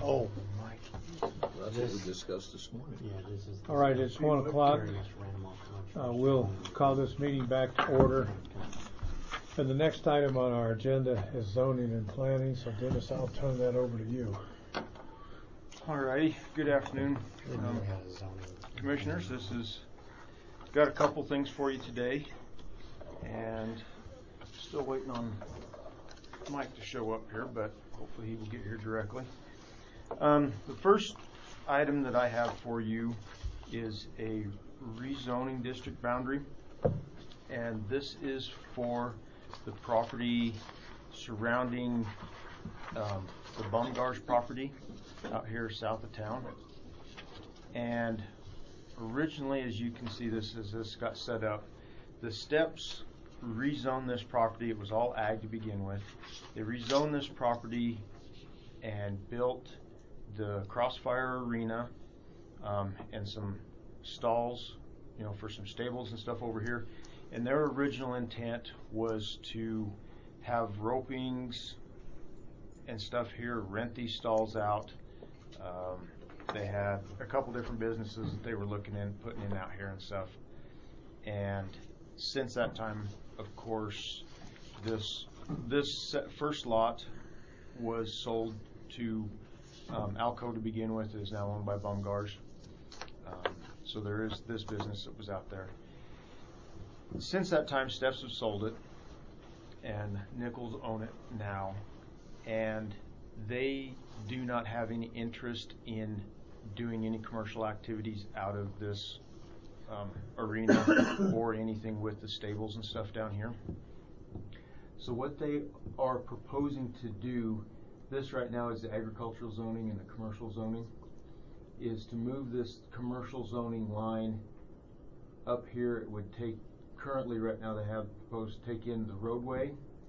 Oh, Mike. That's what we discussed this morning. Yeah, this is. All right, it's 1 o'clock. We'll call this meeting back to order. And the next item on our agenda is zoning and planning. So Dennis, I'll turn that over to you. All righty. Good afternoon, commissioners. This is got a couple things for you today, and still waiting on Mike to show up here, but hopefully he will get here directly. The first item that I have for you is a rezoning district boundary, and this is for the property surrounding the Bumgars property out here south of town. And originally, as you can see, this got set up, the steps rezoned this property. It was all ag to begin with. They rezoned this property and built the Crossfire Arena and some stalls, for some stables and stuff over here. And their original intent was to have ropings and stuff here, rent these stalls out. They had a couple different businesses that they were putting in out here and stuff. And since that time, of course, this first lot was sold to Alco to begin with. It is now owned by Bumgars. So there is this business that was out there. Since that time, Steps have sold it, and Nichols own it now, and they do not have any interest in doing any commercial activities out of this arena or anything with the stables and stuff down here. So what they are proposing to do, this right now is the agricultural zoning and the commercial zoning, is to move this commercial zoning line up here. It would take, currently right now they have proposed to take in the roadway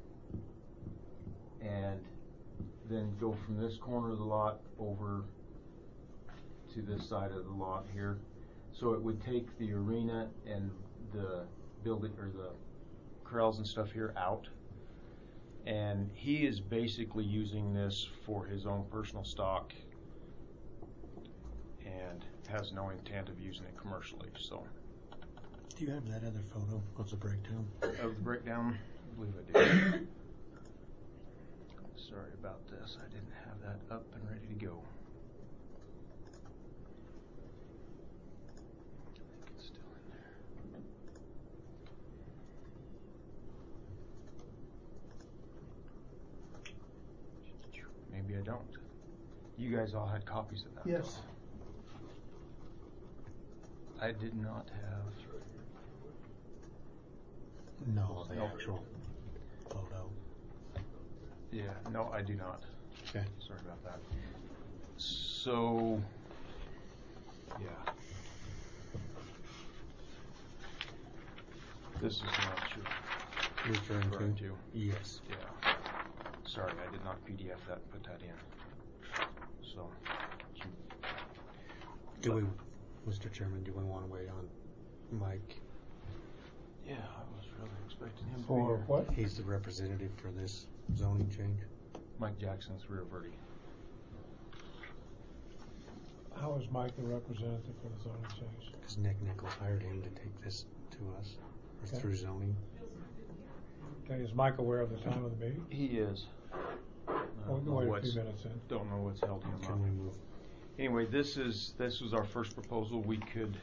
and then go from this corner of the lot over to this side of the lot here. So it would take the arena and the building or the corrals and stuff here out. And he is basically using this for his own personal stock and has no intent of using it commercially. So, do you have that other photo? What's the breakdown? Of the breakdown? I believe I do. Sorry about this. I didn't have that up and ready to go. I think it's still in there. Maybe I don't. You guys all had copies of that. Yes. I did not have. No, the actual photo. Yeah, no, I do not. Okay. Sorry about that. So, yeah. This is not true. Referring to? Yes. Yeah. Sorry, I did not PDF that and put that in. So. Mr. Chairman, do we want to wait on Mike? Yeah, I was really expecting him to be For here. what? He's the representative for this zoning change. Mike Jackson's Rio Verde. How is Mike the representative for the zoning change? Because Nick Nichols hired him to take this to us Okay. through zoning. Okay, is Mike aware of the time of the meeting? He is. We can wait a few minutes in. Don't know what's held him up. Can we move? Anyway, this was our first proposal. We could.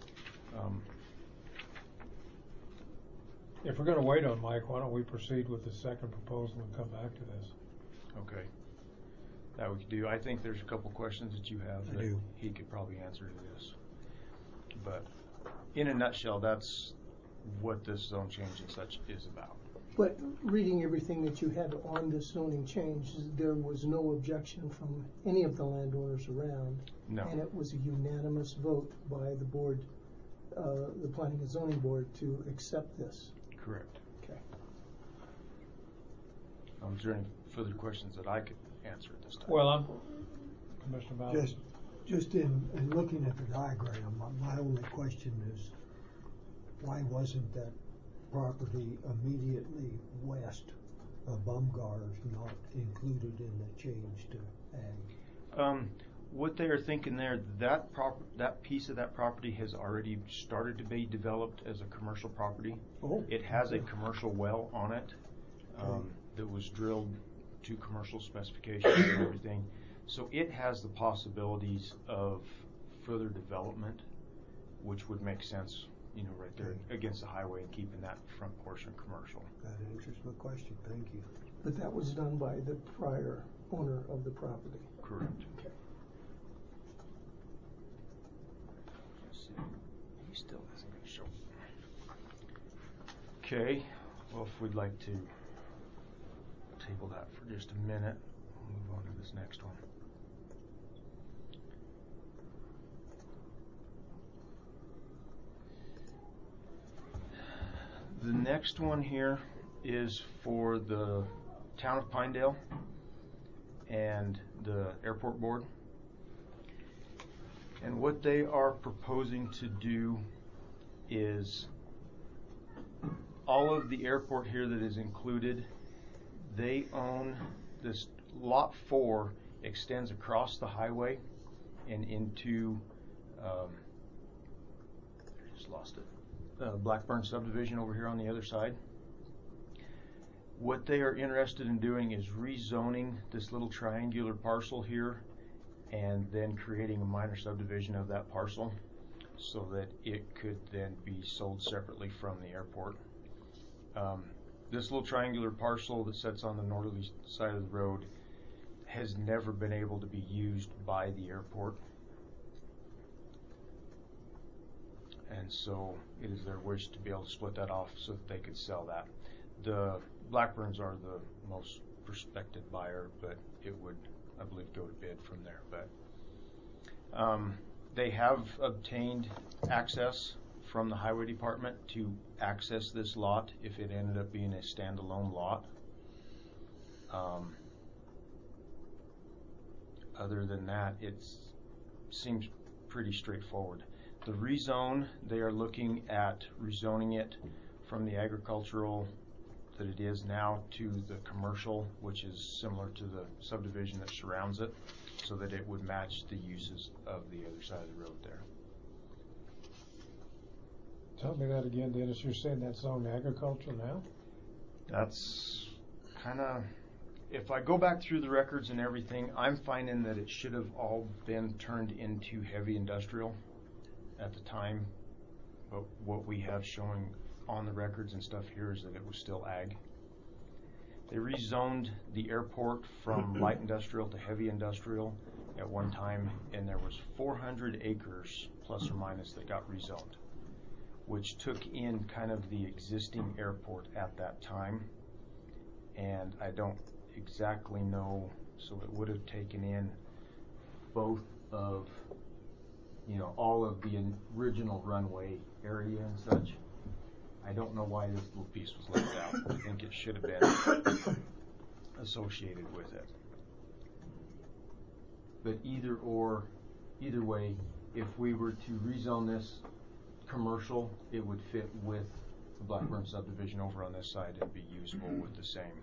If we're going to wait on Mike, why don't we proceed with the second proposal and come back to this? Okay. That we could do. I think there's a couple questions that you have that he could probably answer to this. But in a nutshell, that's what this zone change and such is about. But reading everything that you had on this zoning change, there was no objection from any of the landowners around. No. And it was a unanimous vote by the board, the Planning and Zoning Board, to accept this. Correct. Okay. Is there any further questions that I could answer at this time? Well, Commissioner Bowden. Just in looking at the diagram, my only question is, why wasn't that property immediately west of Bumgars not included in the change to ag? What they are thinking there, that piece of that property has already started to be developed as a commercial property. Oh. It has a commercial well on it Okay. that was drilled to commercial specifications and everything. So it has the possibilities of further development, which would make sense, right there Okay. against the highway and keeping that front portion commercial. That answers my question, thank you. But that was done by the prior owner of the property. Correct. Okay. He still isn't going to show. Okay, well, if we'd like to table that for just a minute, we'll move on to this next one. The next one here is for the town of Pinedale and the airport board. And what they are proposing to do is all of the airport here that is included, they own this lot 4 extends across the highway and into I just lost it. Blackburn subdivision over here on the other side. What they are interested in doing is rezoning this little triangular parcel here and then creating a minor subdivision of that parcel so that it could then be sold separately from the airport. This little triangular parcel that sits on the northerly side of the road has never been able to be used by the airport. And so it is their wish to be able to split that off so that they could sell that. The Blackburns are the most prospective buyer, but it would, I believe, go to bid from there. But they have obtained access from the highway department to access this lot if it ended up being a standalone lot. Other than that, it seems pretty straightforward. The rezone, they are looking at rezoning it from the agricultural that it is now to the commercial, which is similar to the subdivision that surrounds it, so that it would match the uses of the other side of the road there. Tell me that again, Dennis. You're saying that's zoned agricultural now? That's kind of, if I go back through the records and everything, I'm finding that it should have all been turned into heavy industrial at the time, but what we have showing on the records and stuff here is that it was still ag. They rezoned the airport from light industrial to heavy industrial at one time, and there was 400 acres plus or minus that got rezoned, which took in kind of the existing airport at that time. And I don't exactly know, so it would have taken in both of, all of the original runway area and such. I don't know why this little piece was left out. I think it should have been associated with it. But either way, if we were to rezone this commercial, it would fit with the Blackburn subdivision over on this side and be usable with the same.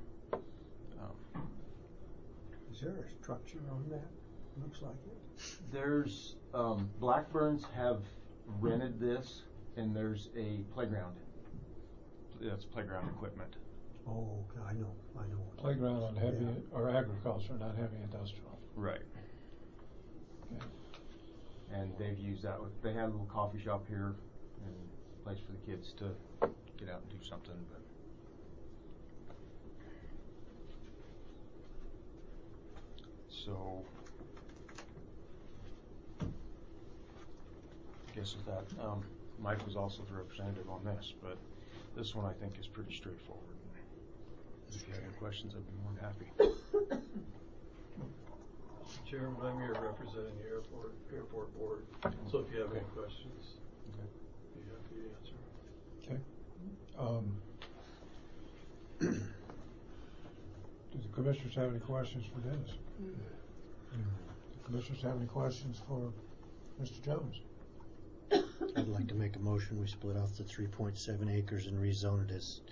Is there a structure on that? Looks like it. There's, Blackburns have rented this, and there's a playground. That's playground equipment. Oh, okay, I know. Playground on heavy or agriculture, not heavy industrial. Right. Okay. And they've used that with, they had a little coffee shop here and a place for the kids to get out and do something, but so I guess with that, Mike was also the representative on this, but this one I think is pretty straightforward. If you have any questions, I'd be more than happy. Chairman, I'm here representing the airport board. So if you have any questions, I'd be happy to answer. Okay. Do the commissioners have any questions for Dennis? Do the commissioners have any questions for Mr. Jones? I'd like to make a motion, we split off the 3.7 acres and rezone it as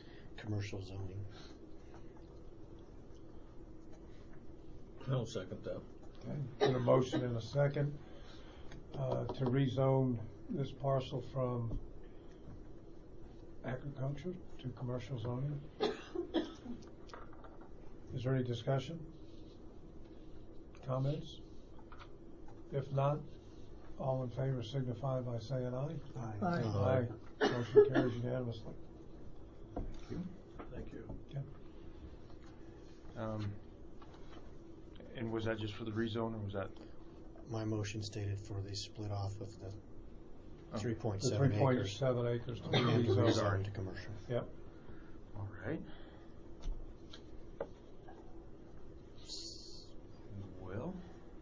commercial zoning. I'll second that. Okay. Been a motion and a second to rezone this parcel from agriculture to commercial zoning. Is there any discussion? Comments? If not, all in favor signify by saying aye. Aye. Aye. Motion carries unanimously. Thank you. Okay. And was that just for the rezone, or was that? My motion stated for the split off of the Oh. 3.7 The acres 3.7 acres to be and to rezoned. rezone to commercial. Yep. All right. Well,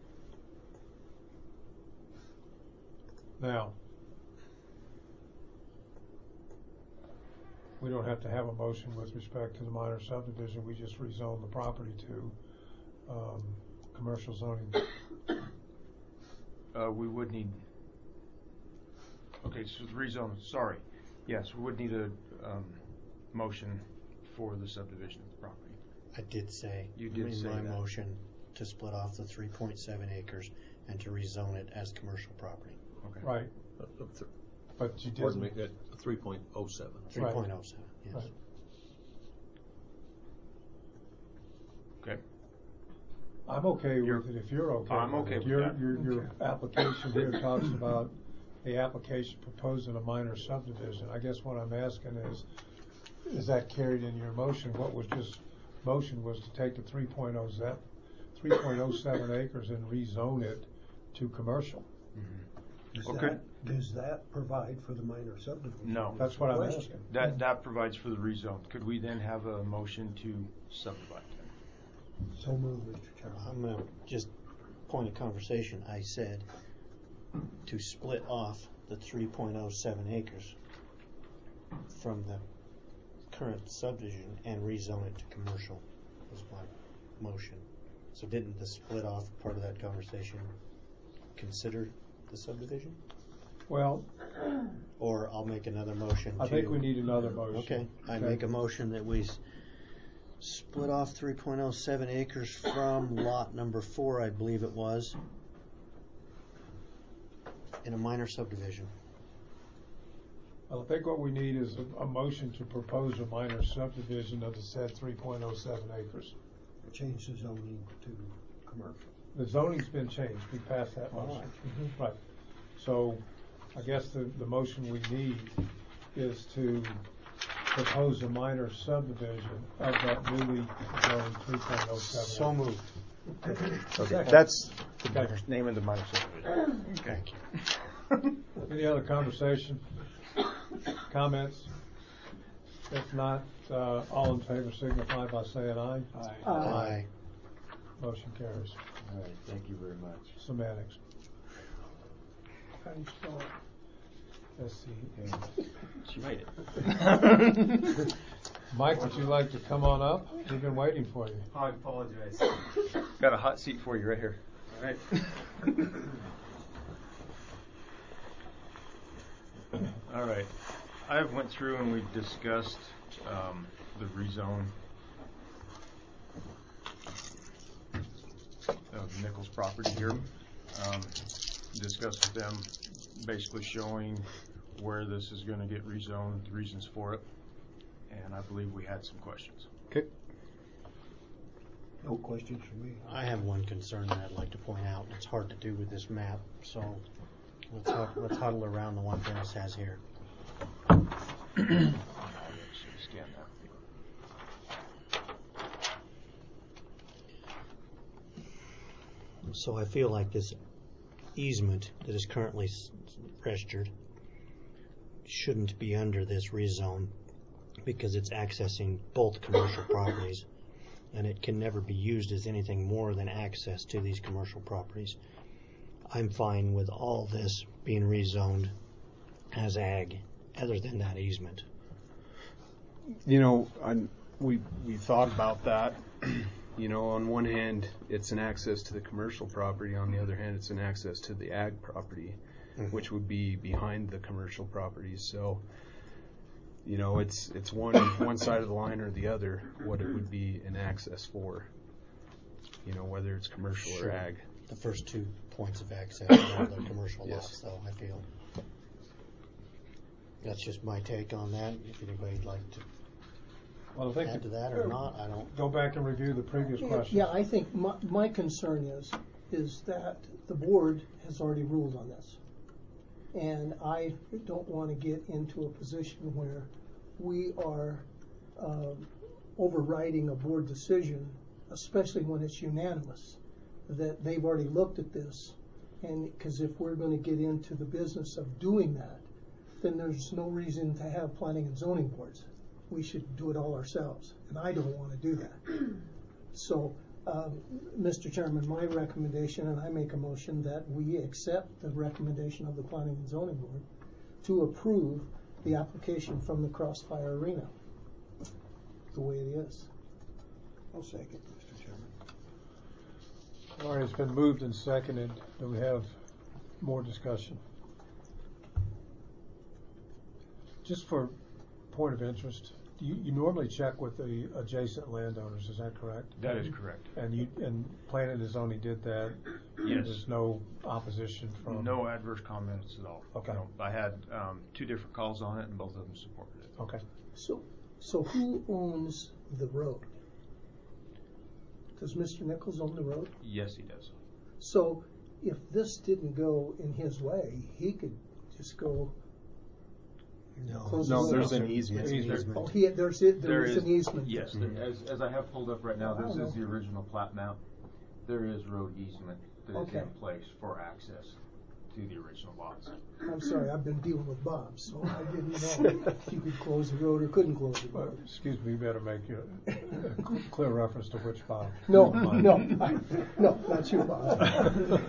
Now, we don't have to have a motion with respect to the minor subdivision. We just rezone the property to commercial zoning. we would need. Okay, so the rezone. Sorry. Yes, we would need a motion for the subdivision of the property. I did say You did in say my that. motion to split off the 3.7 acres and to rezone it as commercial property. Okay. Right. But you Pardon didn't. me, at 3.07. 3.07, yes. Right. Okay. I'm okay with it if you're okay. I'm with okay it. with Your, that. your application here talks about the application proposing a minor subdivision. I guess what I'm asking is that carried in your motion? What was just motion was to take the 3.07 acres and rezone it to commercial. Okay. Does that provide for the minor subdivision? No. That's what I'm Question. asking. That provides for the rezone. Could we then have a motion to subdivide that? So moved, Mr. Chairman. I'm going to just point of conversation. I said to split off the 3.07 acres from the current subdivision and rezone it to commercial was my motion. So didn't the split off part of that conversation consider the subdivision? Well, Or I'll make another motion I think we need another motion. Okay, I make a motion that we split off 3.07 acres from lot number 4, I believe it was, in a minor subdivision. I think what we need is a motion to propose a minor subdivision of the said 3.07 acres. Change the zoning to commercial. The zoning's been changed. We passed that All motion. right. Right. So I guess the motion we need is to propose a minor subdivision of that newly zoned 3.07. So moved. Okay. That's the Okay. name of the minor subdivision. Thank you. Any other conversation? Comments? If not, all in favor signify by saying aye. Aye. Motion carries. All right, thank you very much. Semantics. How do you spell it? SCA. She made it. Mike, would you like to come on up? We've been waiting for you. I apologize. Got a hot seat for you right here. All right. All right. I went through and we discussed the rezone of Nichols property here. Discussed with them, basically showing where this is going to get rezoned, the reasons for it, and I believe we had some questions. Okay. No questions from me. I have one concern that I'd like to point out. It's hard to do with this map, so let's huddle around the one Dennis has here. Scan that. So I feel like this easement that is currently registered shouldn't be under this rezone because it's accessing both commercial properties, and it can never be used as anything more than access to these commercial properties. I'm fine with all this being rezoned as ag, other than that easement. You know, we thought about that. You know, on one hand, it's an access to the commercial property. On the other hand, it's an access to the ag property, which would be behind the commercial properties. So, you know, it's one side of the line or the other, what it would be an access for. You know, whether it's commercial or ag. the first 2 points of access are the commercial Yes. lots, though, I feel. That's just my take on that. If anybody'd like to Well, I think add to that or not, I don't. go back and review the previous questions. Yeah, I think my concern is that the board has already ruled on this. And I don't want to get into a position where we are overriding a board decision, especially when it's unanimous, that they've already looked at this. And because if we're going to get into the business of doing that, then there's no reason to have planning and zoning boards. We should do it all ourselves, and I don't want to do that. So, Mr. Chairman, my recommendation, and I make a motion that we accept the recommendation of the Planning and Zoning Board to approve the application from the Crossfire Arena the way it is. I'll second, Mr. Chairman. All right, it's been moved and seconded. Do we have more discussion? Just for point of interest, you normally check with the adjacent landowners, is that correct? That is correct. And planning and zoning did that? Yes. There's no opposition from? No adverse comments at all. Okay. No, I had 2 different calls on it, and both of them supported it. Okay. So who owns the road? Does Mr. Nichols own the road? Yes, he does. So if this didn't go in his way, he could just go. Close the No, road. there's an easement. Oh, there is an easement. Yes, as I have pulled up right now, this is the original plat map. There is road easement that is Okay. in place for access to the original lots. I'm sorry, I've been dealing with Bob, so I didn't know if you could close the road or couldn't close the Well, road. excuse me, you better make a clear reference to which Bob. No, not you, Bob.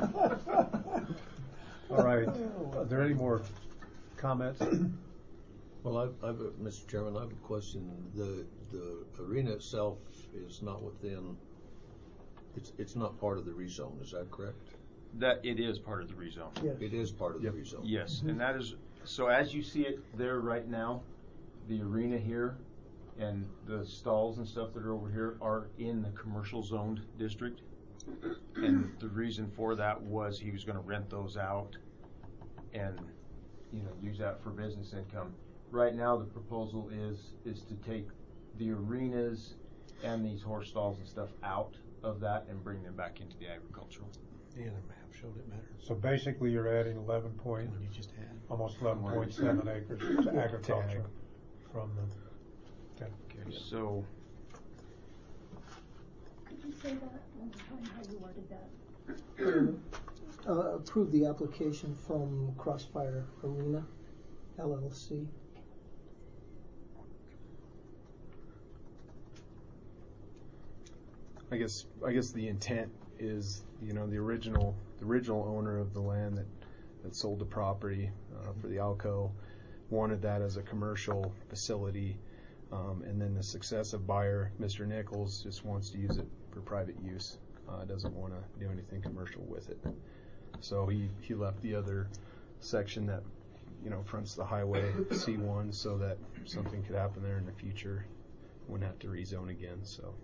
All right, are there any more comments? Well, Mr. Chairman, I have a question. The arena itself is not within, it's not part of the rezone, is that correct? That it is part of the rezone. Yes. It is part of the rezone. Yes, and that is, so as you see it there right now, the arena here and the stalls and stuff that are over here are in the commercial zoned district. And the reason for that was he was gonna rent those out and, use that for business income. Right now, the proposal is to take the arenas and these horse stalls and stuff out of that and bring them back into the agricultural. The other map showed it better. So basically, you're adding One you just had. almost 11.7 acres to agriculture from the. Okay, so Could you say that one more time, how you worded that? Approve the application from Crossfire Arena LLC. I guess the intent is, the original owner of the land that sold the property for the Alco wanted that as a commercial facility, and then the successive buyer, Mr. Nichols, just wants to use it for private use. Doesn't want to do anything commercial with it. So he left the other section that fronts the highway C1 so that something could happen there in the future, wouldn't have to rezone again. So.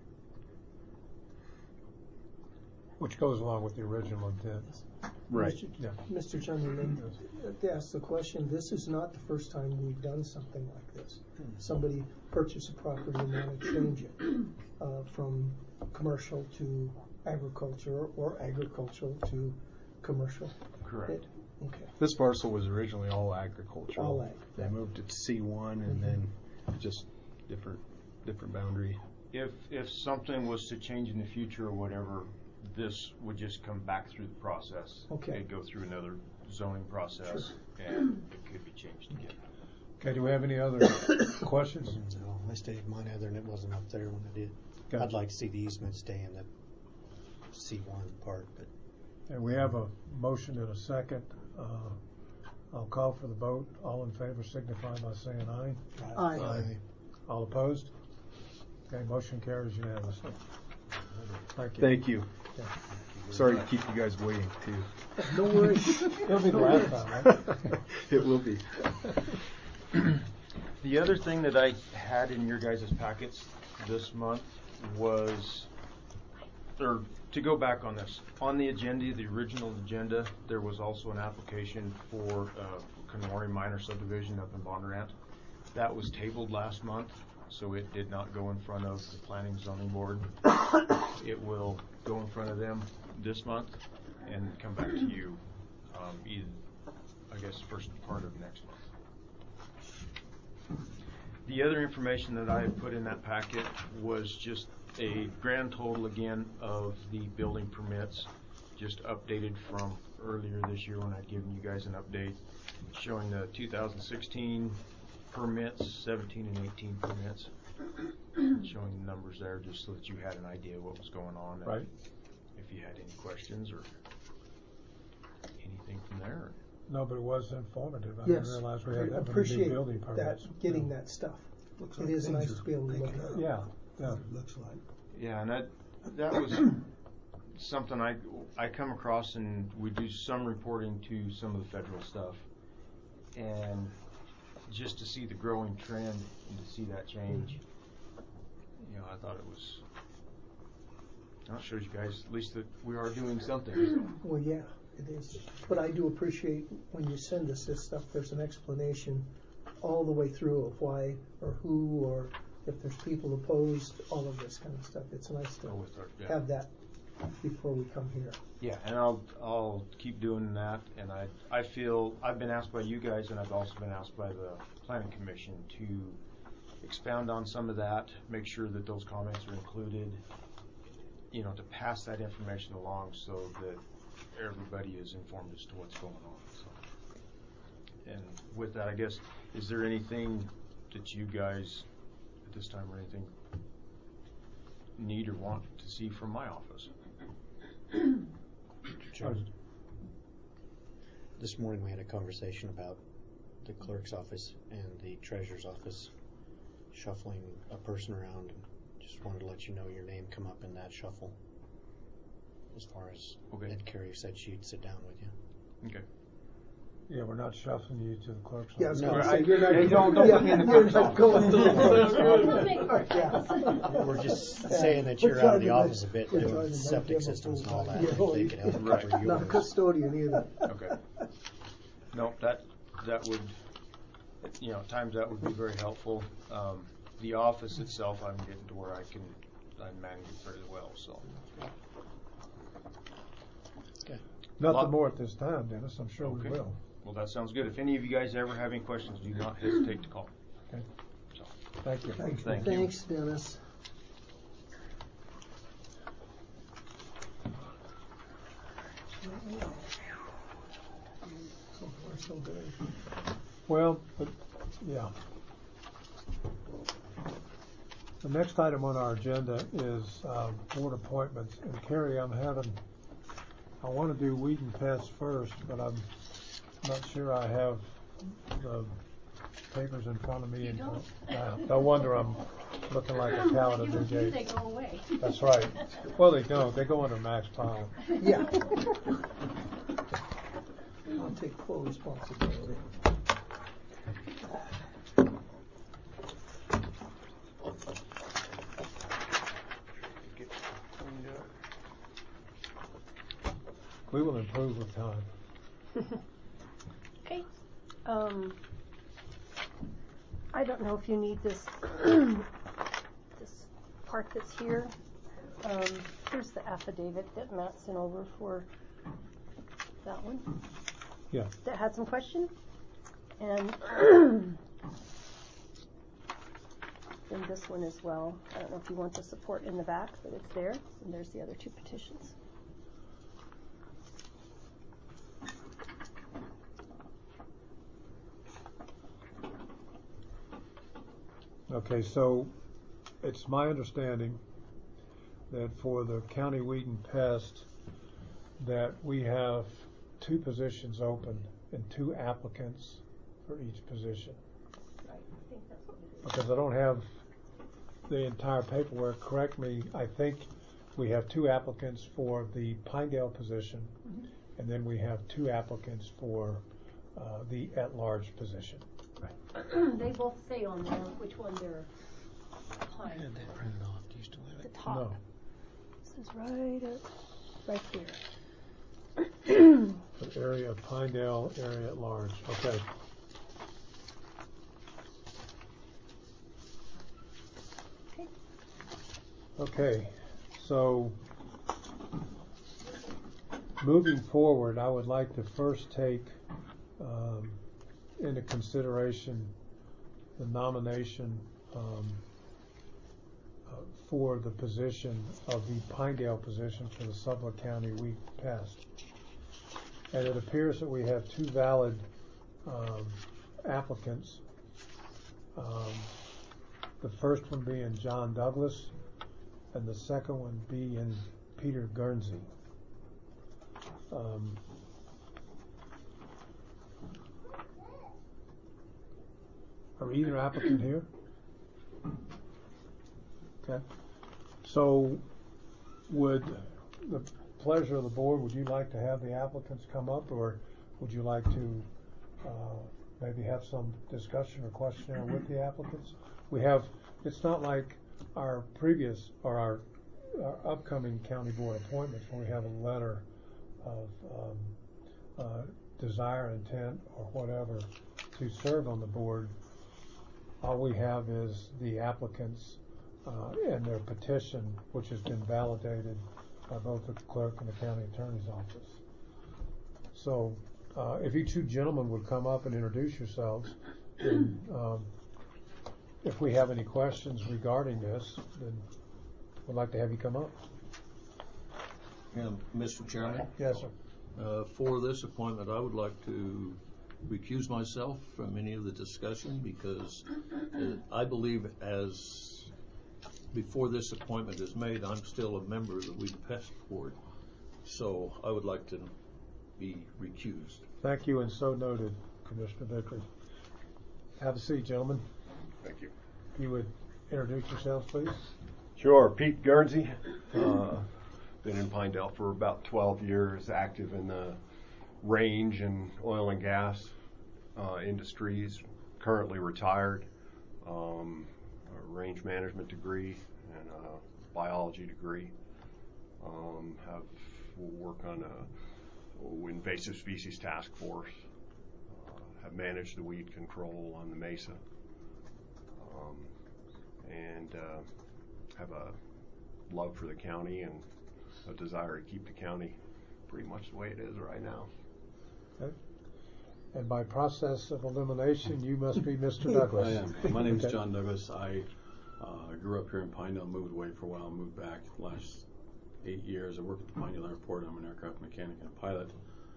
Which goes along with the original intent. Right. Mr. Chairman, to ask the question, this is not the first time we've done something like this. Somebody purchased a property and want to change it from commercial to agriculture or agricultural to commercial. correct. Okay. This parcel was originally all agricultural. All ag. They moved it to C1 and then just different boundary. If something was to change in the future or whatever, this would just come back through the process. Okay. It'd go through another zoning process, and it could be changed again. Okay, do we have any other questions? So I stayed mine other and it wasn't up there when I did. Okay. I'd like to see the easement stay in the C1 part, but And we have a motion and a second. I'll call for the vote. All in favor signify by saying aye. Aye. All opposed? Okay, motion carries unanimously. Thank you. Thank you. Okay. Sorry to keep you guys waiting too. No worries. It'll be the last time, right? It will be. The other thing that I had in your guys' packets this month was, or to go back on this, on the agenda, the original agenda, there was also an application for Kanawari minor subdivision up in Bondurant. That was tabled last month, so it did not go in front of the Planning Zoning Board. It will go in front of them this month and come back to you, either, I guess, first part of next month. The other information that I had put in that packet was just a grand total again of the building permits, just updated from earlier this year when I'd given you guys an update showing the 2016 permits, 17 and 18 permits, showing the numbers there just so that you had an idea what was going on. Right. If you had any questions or anything from there. No, but it was informative. I Yes, didn't realize we had I that many appreciate new building permits. that, getting that stuff. Looks It like is things nice are to be able to look picking at up. it. Yeah, yeah. It looks like. Yeah, and that was something I come across, and we do some reporting to some of the federal stuff, and just to see the growing trend and to see that change, you know, I thought it was. It shows you guys at least that we are doing something. So. Well, yeah, it is. But I do appreciate when you send us this stuff, there's an explanation all the way through of why or who or if there's people opposed, all of this kind of stuff. It's nice to have that before we come here. Yeah, and I'll keep doing that. And I feel I've been asked by you guys, and I've also been asked by the Planning Commission to expound on some of that, make sure that those comments are included. You know, to pass that information along so that everybody is informed as to what's going on. So. And with that, I guess, is there anything that you guys at this time or anything need or want to see from my office? Sure. This morning we had a conversation about the clerk's office and the treasurer's office shuffling a person around, and just wanted to let you know your name come up in that shuffle. As far as Ed Carey said she'd sit down with you. Okay. Yeah, we're not shuffling you to the clerk's Yeah, office. no, You're not, don't put me in the clerk's office. Going through the clerk's We're just saying that you're out of the office a bit doing septic systems and all that. If they could help Right. cover Not a yours. custodian either. Okay. No, that would, you know, at times that would be very helpful. The office itself, I'm getting to where I manage it fairly well. So. Okay. Nothing more at this time, Dennis. I'm sure Okay. we will. Well, that sounds good. If any of you guys ever have any questions, do not hesitate to call. Okay. So. Thank you. Thanks. Thank you. Thanks, Dennis. So far, so good. Well, but, yeah. The next item on our agenda is board appointments. And Carrie, I want to do weed and pest first, but I'm not sure I have the papers in front of me. You don't? No wonder I'm looking like a cow at a You new review, gate. they go away. That's right. Well, they don't. They go under Max pile. Yeah. I'll take full responsibility. Get cleaned up. We will improve with time. Okay. I don't know if you need this this part that's here. Here's the affidavit that Matt sent over for that one. Yeah. That had some questions. And then this one as well. I don't know if you want the support in the back, but it's there. And there's the other two petitions. Okay, so it's my understanding that for the county weed and pest, that we have 2 positions open and 2 applicants for each position. Right. I think that's what it is. Because I don't have the entire paperwork, correct me, I think we have 2 applicants for the Pinedale position, and then we have 2 applicants for the at-large position. They both say on there which one they're applying I had that for. printed off. Do you still have The it? top. No. This is right here. The area of Pinedale area at large. Okay. Okay, so moving forward, I would like to first take into consideration the nomination for the position of the Pinedale position for the Suffolk County Weed Pest. And it appears that we have two valid applicants. The first one being John Douglas, and the second one being Peter Guernsey. Are either applicant here? Okay. So, would the pleasure of the board, would you like to have the applicants come up, or would you like to maybe have some discussion or questionnaire with the applicants? We have, it's not like our previous or our upcoming county board appointments where we have a letter of desire, intent, or whatever to serve on the board. All we have is the applicants and their petition, which has been validated by both the clerk and the county attorney's office. So if you two gentlemen would come up and introduce yourselves, and if we have any questions regarding this, then we'd like to have you come up. Mr. Chairman? Yes, sir. For this appointment, I would like to recuse myself from any of the discussion because I believe as before this appointment is made, I'm still a member of the Weed Pest Board. So I would like to be recused. Thank you, and so noted, Commissioner Vickery. Have a seat, gentlemen. Thank you. If you would introduce yourselves, please. Sure. Pete Guernsey. Been in Pinedale for about 12 years, active in the range and oil and gas industries. Currently retired. A range management degree and a biology degree. Have worked on a invasive species task force. Have managed the weed control on the Mesa. And have a love for the county and a desire to keep the county pretty much the way it is right now. Okay. And by process of elimination, you must be Mr. Douglas. I am. My name is John Douglas. I grew up here in Pinedale, moved away for a while, moved back the last 8 years. I work at the Pinedale Airport. I'm an aircraft mechanic and a pilot.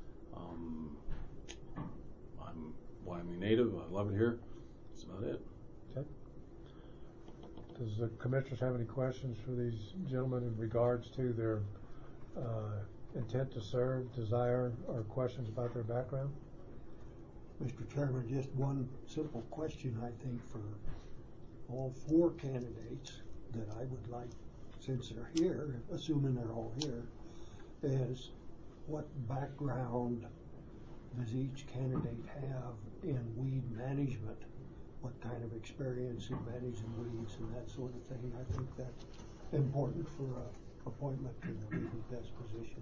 I'm Wyoming native. I love it here. That's about it. Okay. Does the commissioners have any questions for these gentlemen in regards to their intent to serve, desire, or questions about their background? Mr. Chairman, just one simple question, I think, for all four candidates that I would like, since they're here, assuming they're all here, is what background does each candidate have in weed management? What kind of experience in managing weeds and that sort of thing? I think that's important for an appointment to the weed and pest position.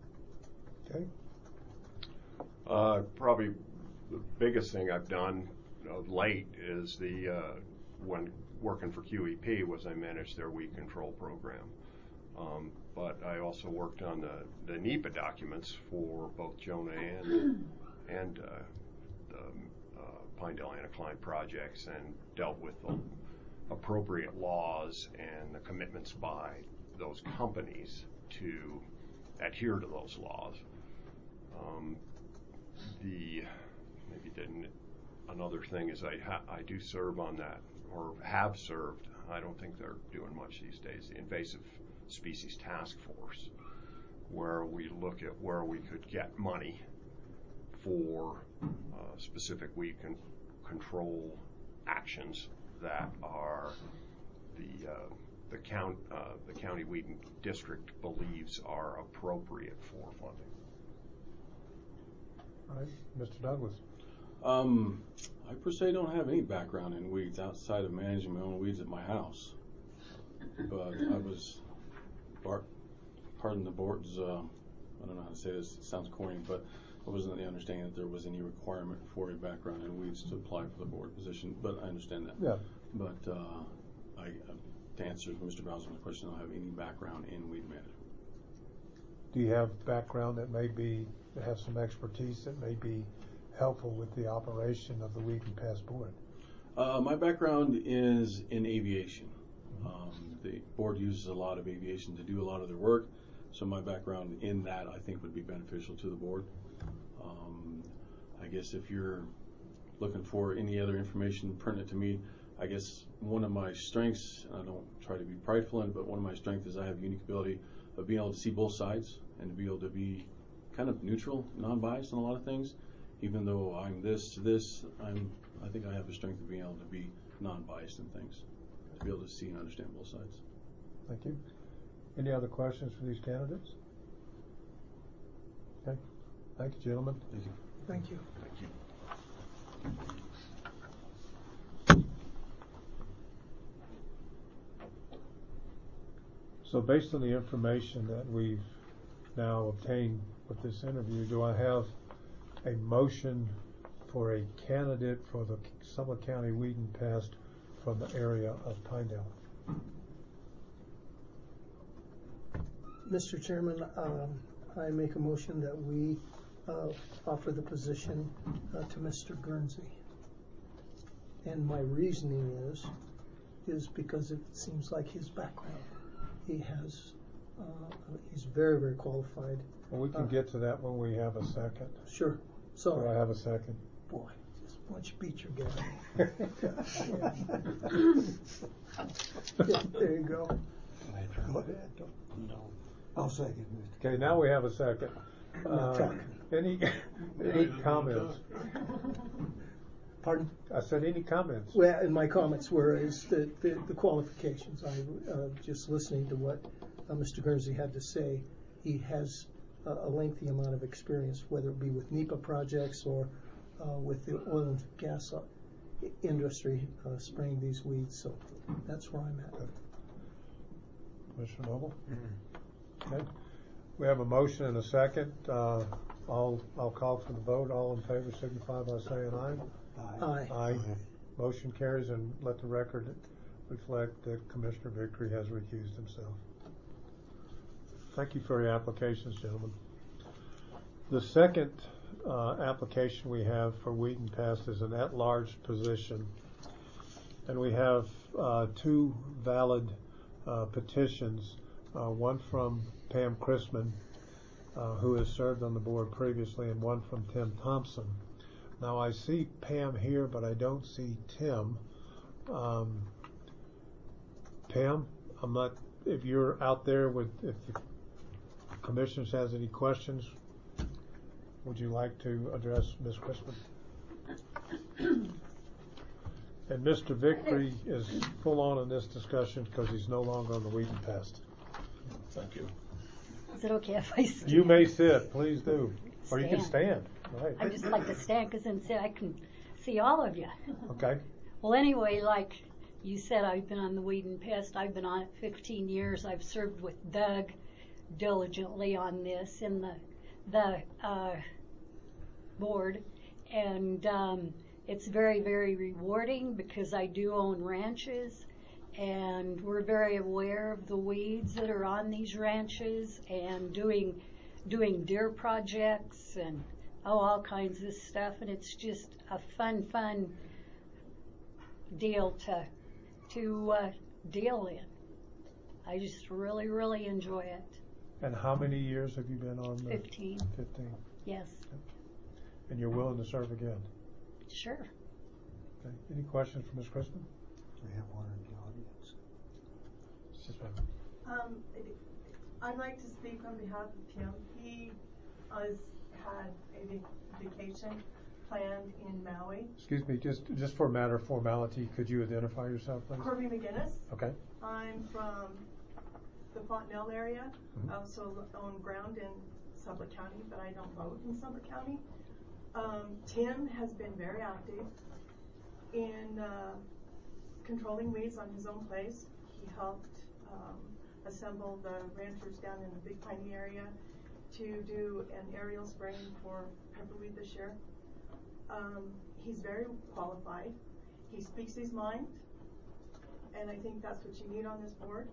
Okay. Probably the biggest thing I've done of late is when working for QEP was I managed their weed control program. But I also worked on the NEPA documents for both Jonah and the Pinedale Anticline projects and dealt with the appropriate laws and the commitments by those companies to adhere to those laws. Another thing is I do serve on that, or have served. I don't think they're doing much these days. The Invasive Species Task Force, where we look at where we could get money for specific weed control actions that are the county weed district believes are appropriate for funding. All right, Mr. Douglas. I per se don't have any background in weeds outside of managing my own weeds at my house. But I was, Bart? pardon the board's, I don't know how to say this, it sounds corny, but I wasn't the understanding that there was any requirement for a background in weeds to apply for the board position, but I understand that. Yeah. But to answer Mr. Bowser's question, I don't have any background in weed management. Do you have background that have some expertise that may be helpful with the operation of the Weed and Pest Board? My background is in aviation. The board uses a lot of aviation to do a lot of their work, so my background in that I think would be beneficial to the board. I guess if you're looking for any other information, print it to me. I guess one of my strengths, I don't try to be prideful in it, but one of my strengths is I have a unique ability of being able to see both sides and to be able to be kind of neutral, non-biased on a lot of things. Even though I'm this, I think I have a strength of being able to be non-biased in things, to be able to see and understand both sides. Thank you. Any other questions for these candidates? Okay. Thank you, gentlemen. Thank you. Thank you. Thank you. So based on the information that we've now obtained with this interview, do I have a motion for a candidate for the Summit County Weed and Pest from the area of Pinedale? Mr. Chairman, I make a motion that we offer the position to Mr. Guernsey. And my reasoning is because it seems like his background. He's very, very qualified. Well, we can get to that when we have a second. Sure. Sorry. Do I have a second? Boy, just once you beat your guy. There you go. Go ahead. No. I'll second it. Okay, now we have a second. Any comments? Pardon? I said any comments. Well, and my comments were the qualifications. I just listening to what Mr. Guernsey had to say. He has a lengthy amount of experience, whether it be with NEPA projects or with the oil and gas industry spraying these weeds. So that's where I'm at. Commissioner Noble? Mm-hmm. Okay. We have a motion and a second. I'll call for the vote. All in favor signify by saying aye. Aye. Aye. Motion carries, and let the record reflect that Commissioner Vickery has recused himself. Thank you for your applications, gentlemen. The second application we have for Weed and Pest is an at-large position, and we have two valid petitions, one from Pam Chrisman, who has served on the board previously, and one from Tim Thompson. Now I see Pam here, but I don't see Tim. Pam, I'm not, if you're out there if the commission has any questions, would you like to address Ms. Chrisman? And Mr. Vickery is full on in this discussion because he's no longer on the Weed and Pest. Thank you. Is it okay if I stand? You may sit, please do. Or you can stand. Right. I just like to stand because then I can see all of you. Okay. Well, anyway, like you said, I've been on the Weed and Pest. I've been on it 15 years. I've served with Doug diligently on this in the board, and it's very, very rewarding because I do own ranches, and we're very aware of the weeds that are on these ranches, and doing deer projects and all kinds of stuff, and it's just a fun deal to deal in. I just really, really enjoy it. And how many years have you been on the 15. 15. Yes. And you're willing to serve again? Sure. Okay. Any questions for Ms. Chrisman? We have one in the audience. Yes, I'd like to speak on behalf of Tim. He has had a vacation planned in Maui. Excuse me, just for a matter of formality, could you identify yourself, please? Corby McGinnis. Okay. I'm from the Fontenelle area. Mm-hmm. I also own ground in Sublette County, but I don't vote in Sublette County. Tim has been very active in controlling weeds on his own place. He helped assemble the ranchers down in the Big Piney area to do an aerial spraying for pepperweed this year. He's very qualified. He speaks his mind, and I think that's what you need on this board.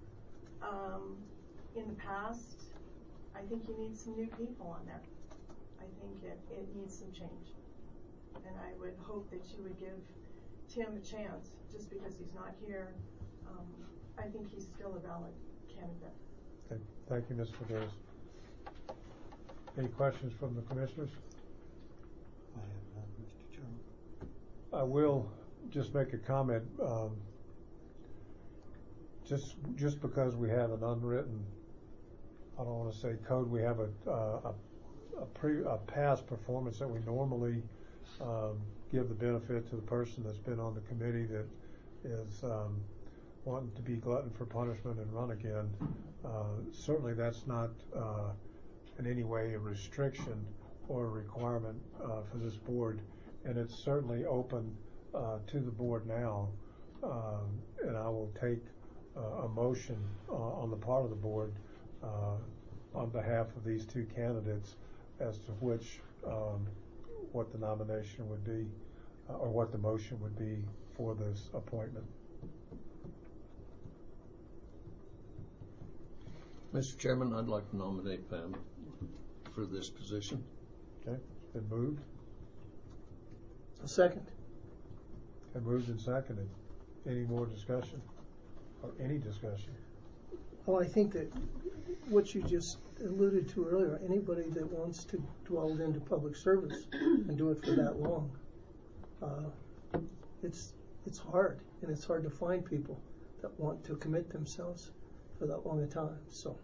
In the past, I think you need some new people on there. I think it needs some change. And I would hope that you would give Tim a chance, just because he's not here. I think he's still a valid candidate. Okay. Thank you, Ms. Figueres. Any questions from the commissioners? I have none, Mr. Chairman. I will just make a comment. Just because we have an unwritten, I don't want to say code, we have a past performance that we normally give the benefit to the person that's been on the committee that is wanting to be glutton for punishment and run again. Certainly that's not in any way a restriction or a requirement for this board, and it's certainly open to the board now, and I will take a motion on the part of the board on behalf of these two candidates as to which what the nomination would be or what the motion would be for this appointment. Mr. Chairman, I'd like to nominate Pam for this position. Okay, been moved. A second. Been moved and seconded. Any more discussion or any discussion? Well, I think that what you just alluded to earlier, anybody that wants to dwell into public service and do it for that long, it's hard, and it's hard to find people that want to commit themselves for that long a time. So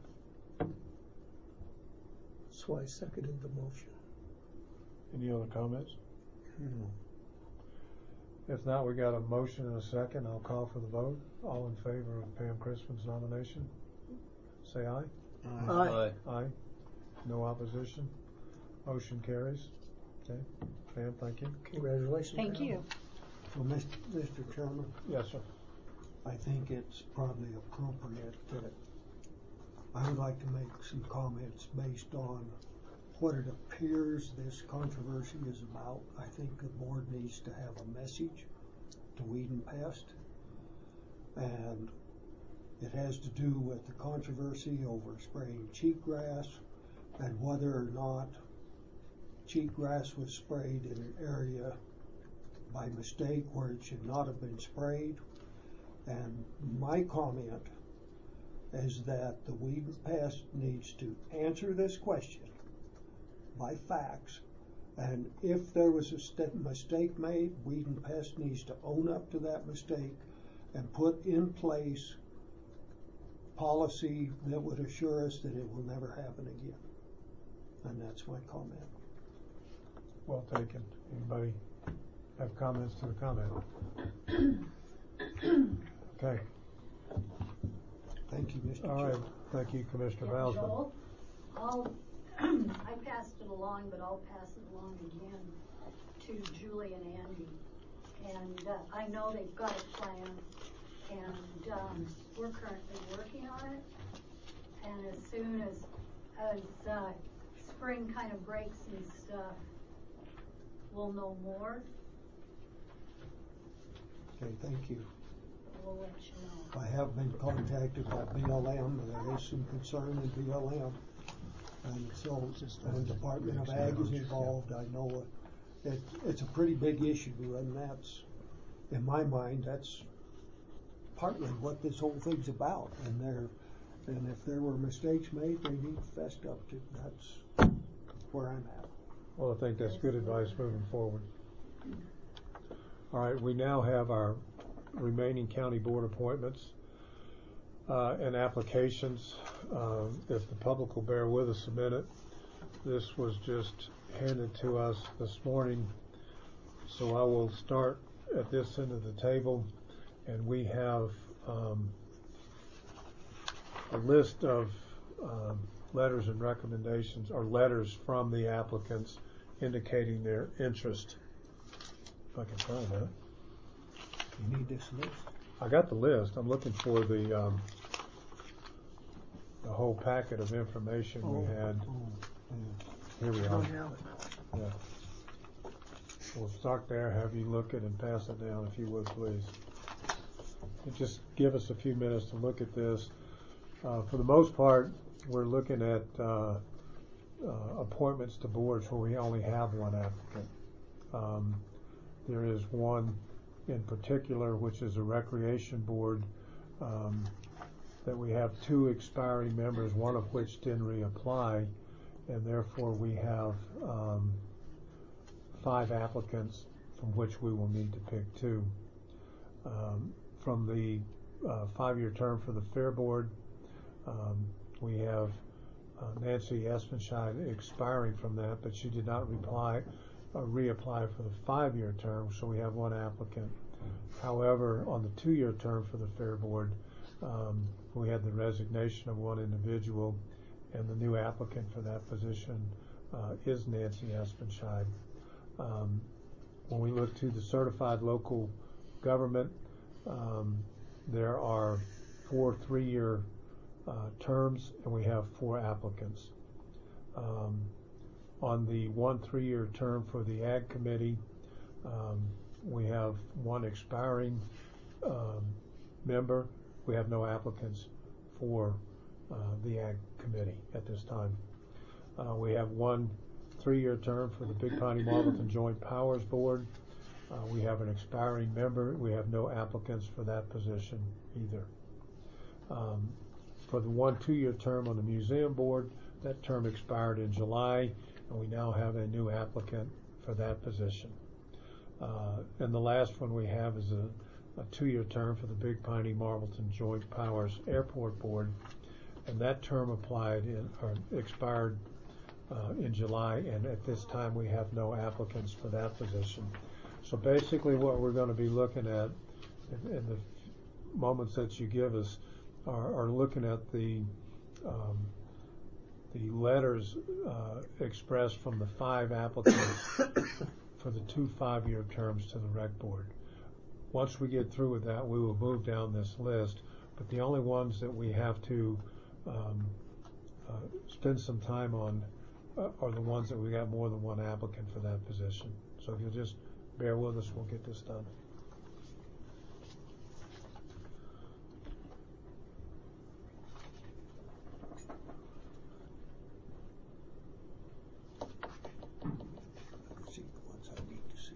that's why I seconded the motion. Any other comments? No. If not, we got a motion and a second. I'll call for the vote. All in favor of Pam Crispin's nomination, say aye. Aye. Aye. No opposition. Motion carries. Okay. Pam, thank you. Congratulations. Thank you. Well, Mr. Chairman, Yes, sir. I think it's probably appropriate that I would like to make some comments based on what it appears this controversy is about. I think the board needs to have a message to Weed and Pest, and it has to do with the controversy over spraying cheatgrass and whether or not cheatgrass was sprayed in an area by mistake where it should not have been sprayed. And my comment is that the Weed and Pest needs to answer this question by facts, and if there was a mistake made, Weed and Pest needs to own up to that mistake and put in place policy that would assure us that it will never happen again. And that's my comment. Well taken. Anybody have comments to the comment? Okay. Thank you, Mr. All right. Chairman. Thank you, Commissioner Yeah, Bowsman. Joel, I passed it along, but I'll pass it along again to Julie and Andy. And I know they've got a plan, and we're currently working on it. And as soon as spring kind of breaks and stuff, we'll know more. Okay, thank you. We'll let you know. I have been contacted by BLM. There is some concern in BLM. And so when the Department of Ag is involved, I know it's a pretty big issue, and that's, in my mind, that's partly what this whole thing's about. And if there were mistakes made, they need fessed up to. That's where I'm at. Well, I think that's good advice moving forward. All right, we now have our remaining county board appointments and applications. If the public will bear with us a minute, this was just handed to us this morning, so I will start at this end of the table, and we have a list of letters and recommendations, or letters from the applicants indicating their interest. If I can find that. You need this list? I got the list. I'm looking for the whole packet of information we had. Here we are. Yeah. We'll start there, have you look at and pass it down if you would, please. And just give us a few minutes to look at this. For the most part, we're looking at appointments to boards where we only have one applicant. There is one in particular, which is a recreation board, that we have 2 expiring members, one of which didn't reapply, and therefore we have 5 applicants from which we will need to pick 2. From the 5-year term for the Fair Board, we have Nancy Espenscheid expiring from that, but she did not reapply for the 5-year term, so we have 1 applicant. However, on the 2-year term for the Fair Board, we had the resignation of 1 individual, and the new applicant for that position is Nancy Espenscheid. When we look to the certified local government, there are 4 3-year terms, and we have 4 applicants. On the 1 3-year term for the Ag Committee, we have 1 expiring member. We have no applicants for the Ag Committee at this time. We have 1 3-year term for the Big Piney Marvelton Joint Powers Board. We have an expiring member. We have no applicants for that position either. For the 1 2-year term on the Museum Board, that term expired in July, and we now have a new applicant for that position. And the last one we have is a 2-year term for the Big Piney Marvelton Joint Powers Airport Board, and that term expired in July, and at this time we have no applicants for that position. So basically what we're going to be looking at in the moments that you give us are looking at the letters expressed from the 5 applicants for the 2 5-year terms to the Rec Board. Once we get through with that, we will move down this list, but the only ones that we have to spend some time on are the ones that we got more than 1 applicant for that position. So if you'll just bear with us, we'll get this done. See the ones I need to see.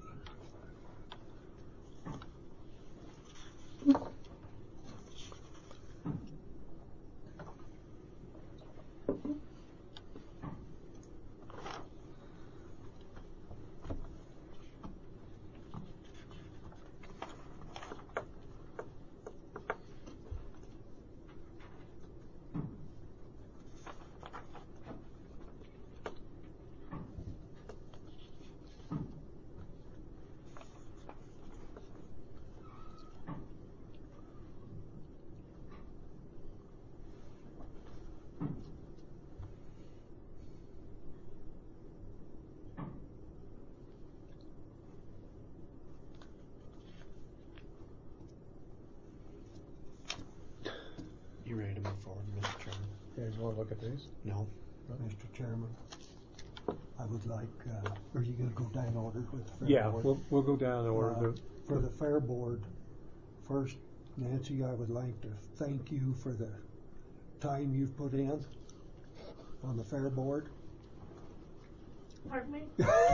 You ready to move forward, Mr. Chairman? You guys want to look at these? No. Mr. Chairman, I would like, are you going to go down order with the Fair Yeah, Board? we'll go down in order. For the Fair Board, first, Nancy, I would like to thank you for the time you've put in on the Fair Board. Pardon me?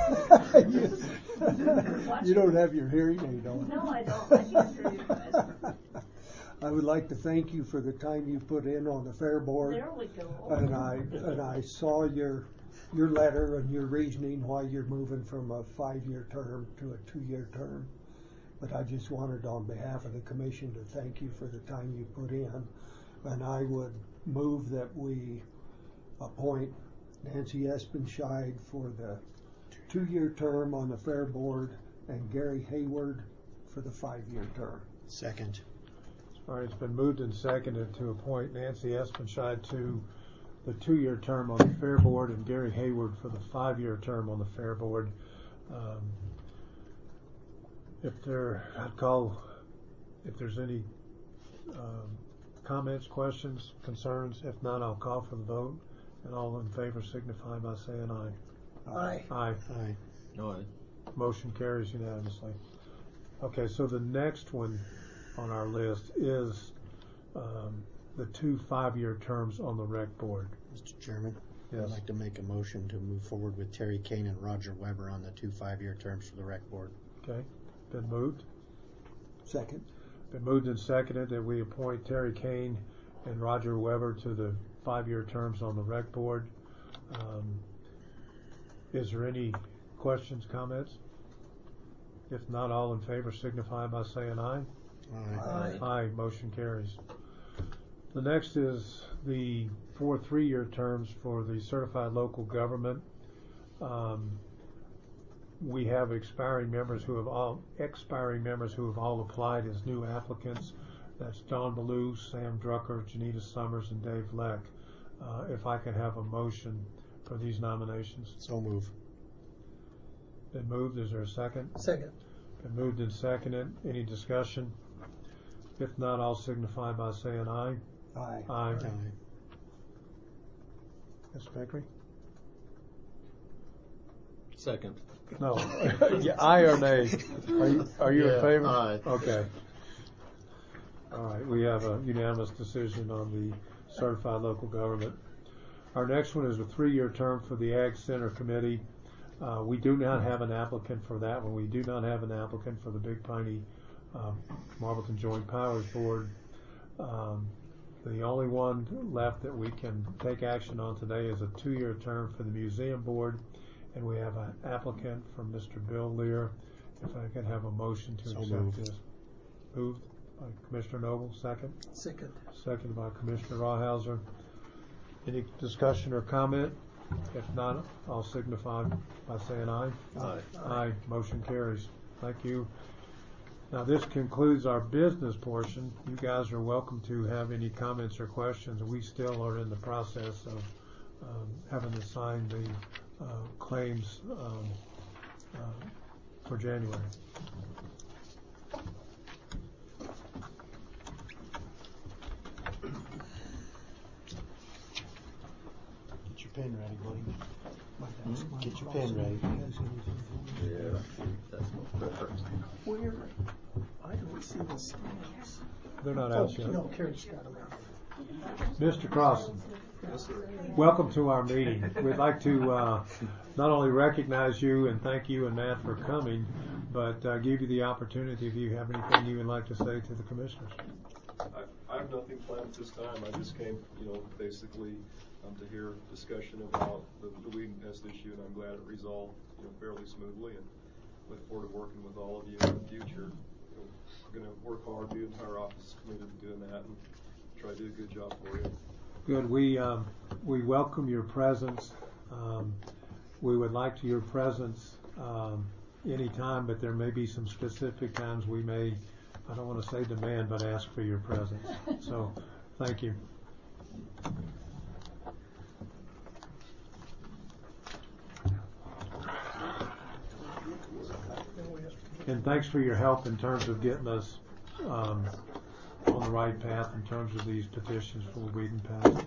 You don't have your hearing aid on. No, I don't. I can't hear you guys. I would like to thank you for the time you put in on the Fair Board. There we go. And I saw your letter and your reasoning why you're moving from a 5-year term to a 2-year term. But I just wanted, on behalf of the commission, to thank you for the time you put in. And I would move that we appoint Nancy Espenscheid for the 2-year term on the Fair Board and Gary Hayward for the 5-year term. Second. All right, it's been moved and seconded to appoint Nancy Espenscheid to the 2-year term on the Fair Board and Gary Hayward for the 5-year term on the Fair Board. If there's any comments, questions, concerns? If not, I'll call for the vote. And all in favor signify by saying aye. Aye. Aye. Aye. No, Motion carries unanimously. Okay, so the next one on our list is the 2 5-year terms on the rec board. Mr. Chairman, Yes. I'd like to make a motion to move forward with Terry Kane and Roger Weber on the 2 5-year terms for the rec board. Okay, been moved. Second. Been moved and seconded that we appoint Terry Kane and Roger Weber to the 5-year terms on the rec board. Is there any questions, comments? If not, all in favor signify by saying aye. Aye. Aye. Motion carries. The next is the 4 3-year terms for the certified local government. We have expiring members who have all applied as new applicants. That's Don Ballou, Sam Drucker, Janita Summers, and Dave Leck. If I could have a motion for these nominations. So move. Been moved. Is there a second? Second. Been moved and seconded. Any discussion? If not, I'll signify by saying aye. Aye. Aye. Aye. Mr. Bakery? second. No. Yeah, aye or nay? Are you in favor? Aye. Okay. All right. We have a unanimous decision on the certified local government. Our next one is a 3-year term for the Ag Center Committee. We do not have an applicant for that one. We do not have an applicant for the Big Piney Marbletown Joint Powers Board. The only one left that we can take action on today is a 2-year term for the Museum Board, and we have an applicant from Mr. Bill Lear. If I could have a motion to So accept moved. this. Moved by Commissioner Noble, second. Second. Second by Commissioner Rawhauser. Any discussion or comment? If not, I'll signify by saying aye. Aye. Aye. Motion carries. Thank you. Now this concludes our business portion. You guys are welcome to have any comments or questions. We still are in the process of having to sign the claims for January. Get your pen ready, buddy. Get your pen ready. Yeah, that's my preference. Where? I don't see the stamps. They're not out yet. No, Carrie's got them out. Mr. Crossan, welcome to our meeting. We'd like to not only recognize you and thank you and Matt for coming, but give you the opportunity if you have anything you would like to say to the commissioners. I have nothing planned at this time. I just came, basically to hear discussion about the weed and pest issue, and I'm glad it resolved, fairly smoothly, and look forward to working with all of you in the future. We're going to work hard. The entire office is committed to doing that and try to do a good job for you. Good. We welcome your presence. We would like your presence anytime, but there may be some specific times we may, I don't want to say demand, but ask for your presence. So, thank you. And thanks for your help in terms of getting us on the right path in terms of these petitions for weed and pest.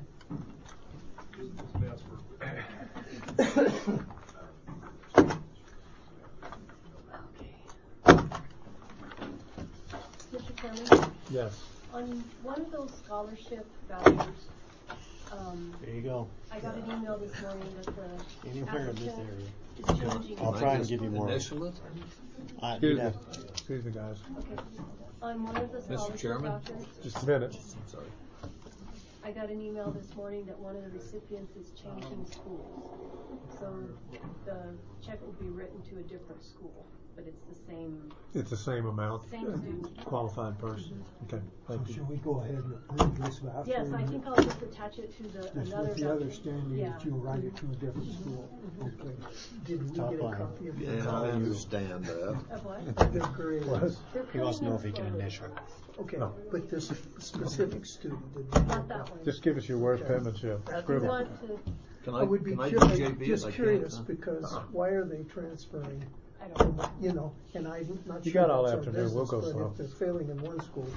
Mr. Chairman? Yes. On one of those scholarship vouchers, There you go. I got an email this morning that the Anywhere in this applicant area. is changing. I'll try and give you more. Initial it? Excuse me, guys. Okay. On one of the scholarship Chairman? vouchers, Just a minute. I'm sorry. I got an email this morning that one of the recipients is changing schools. So the check will be written to a different school, but it's the same. It's the same amount. Same student. Qualified person. Okay. Thank you. Should we go ahead and approve this voucher? Yes, I think I'll just attach it to the Just another with the voucher. understanding that you'll write it to a different school. Okay. Did we Top get a line. copy of Yeah, I understand that. Of what? the grade? He wants to know if he can initial. Okay, No. but this specific student did Not that one. Just give us your worst penmanship. If you Scribble. want to, Can I would be can I do curious, JB just if I can? curious because why are they transferring? I don't know. And I'm not You sure got all that's our afternoon. We'll business, go but slow. if they're failing in one school,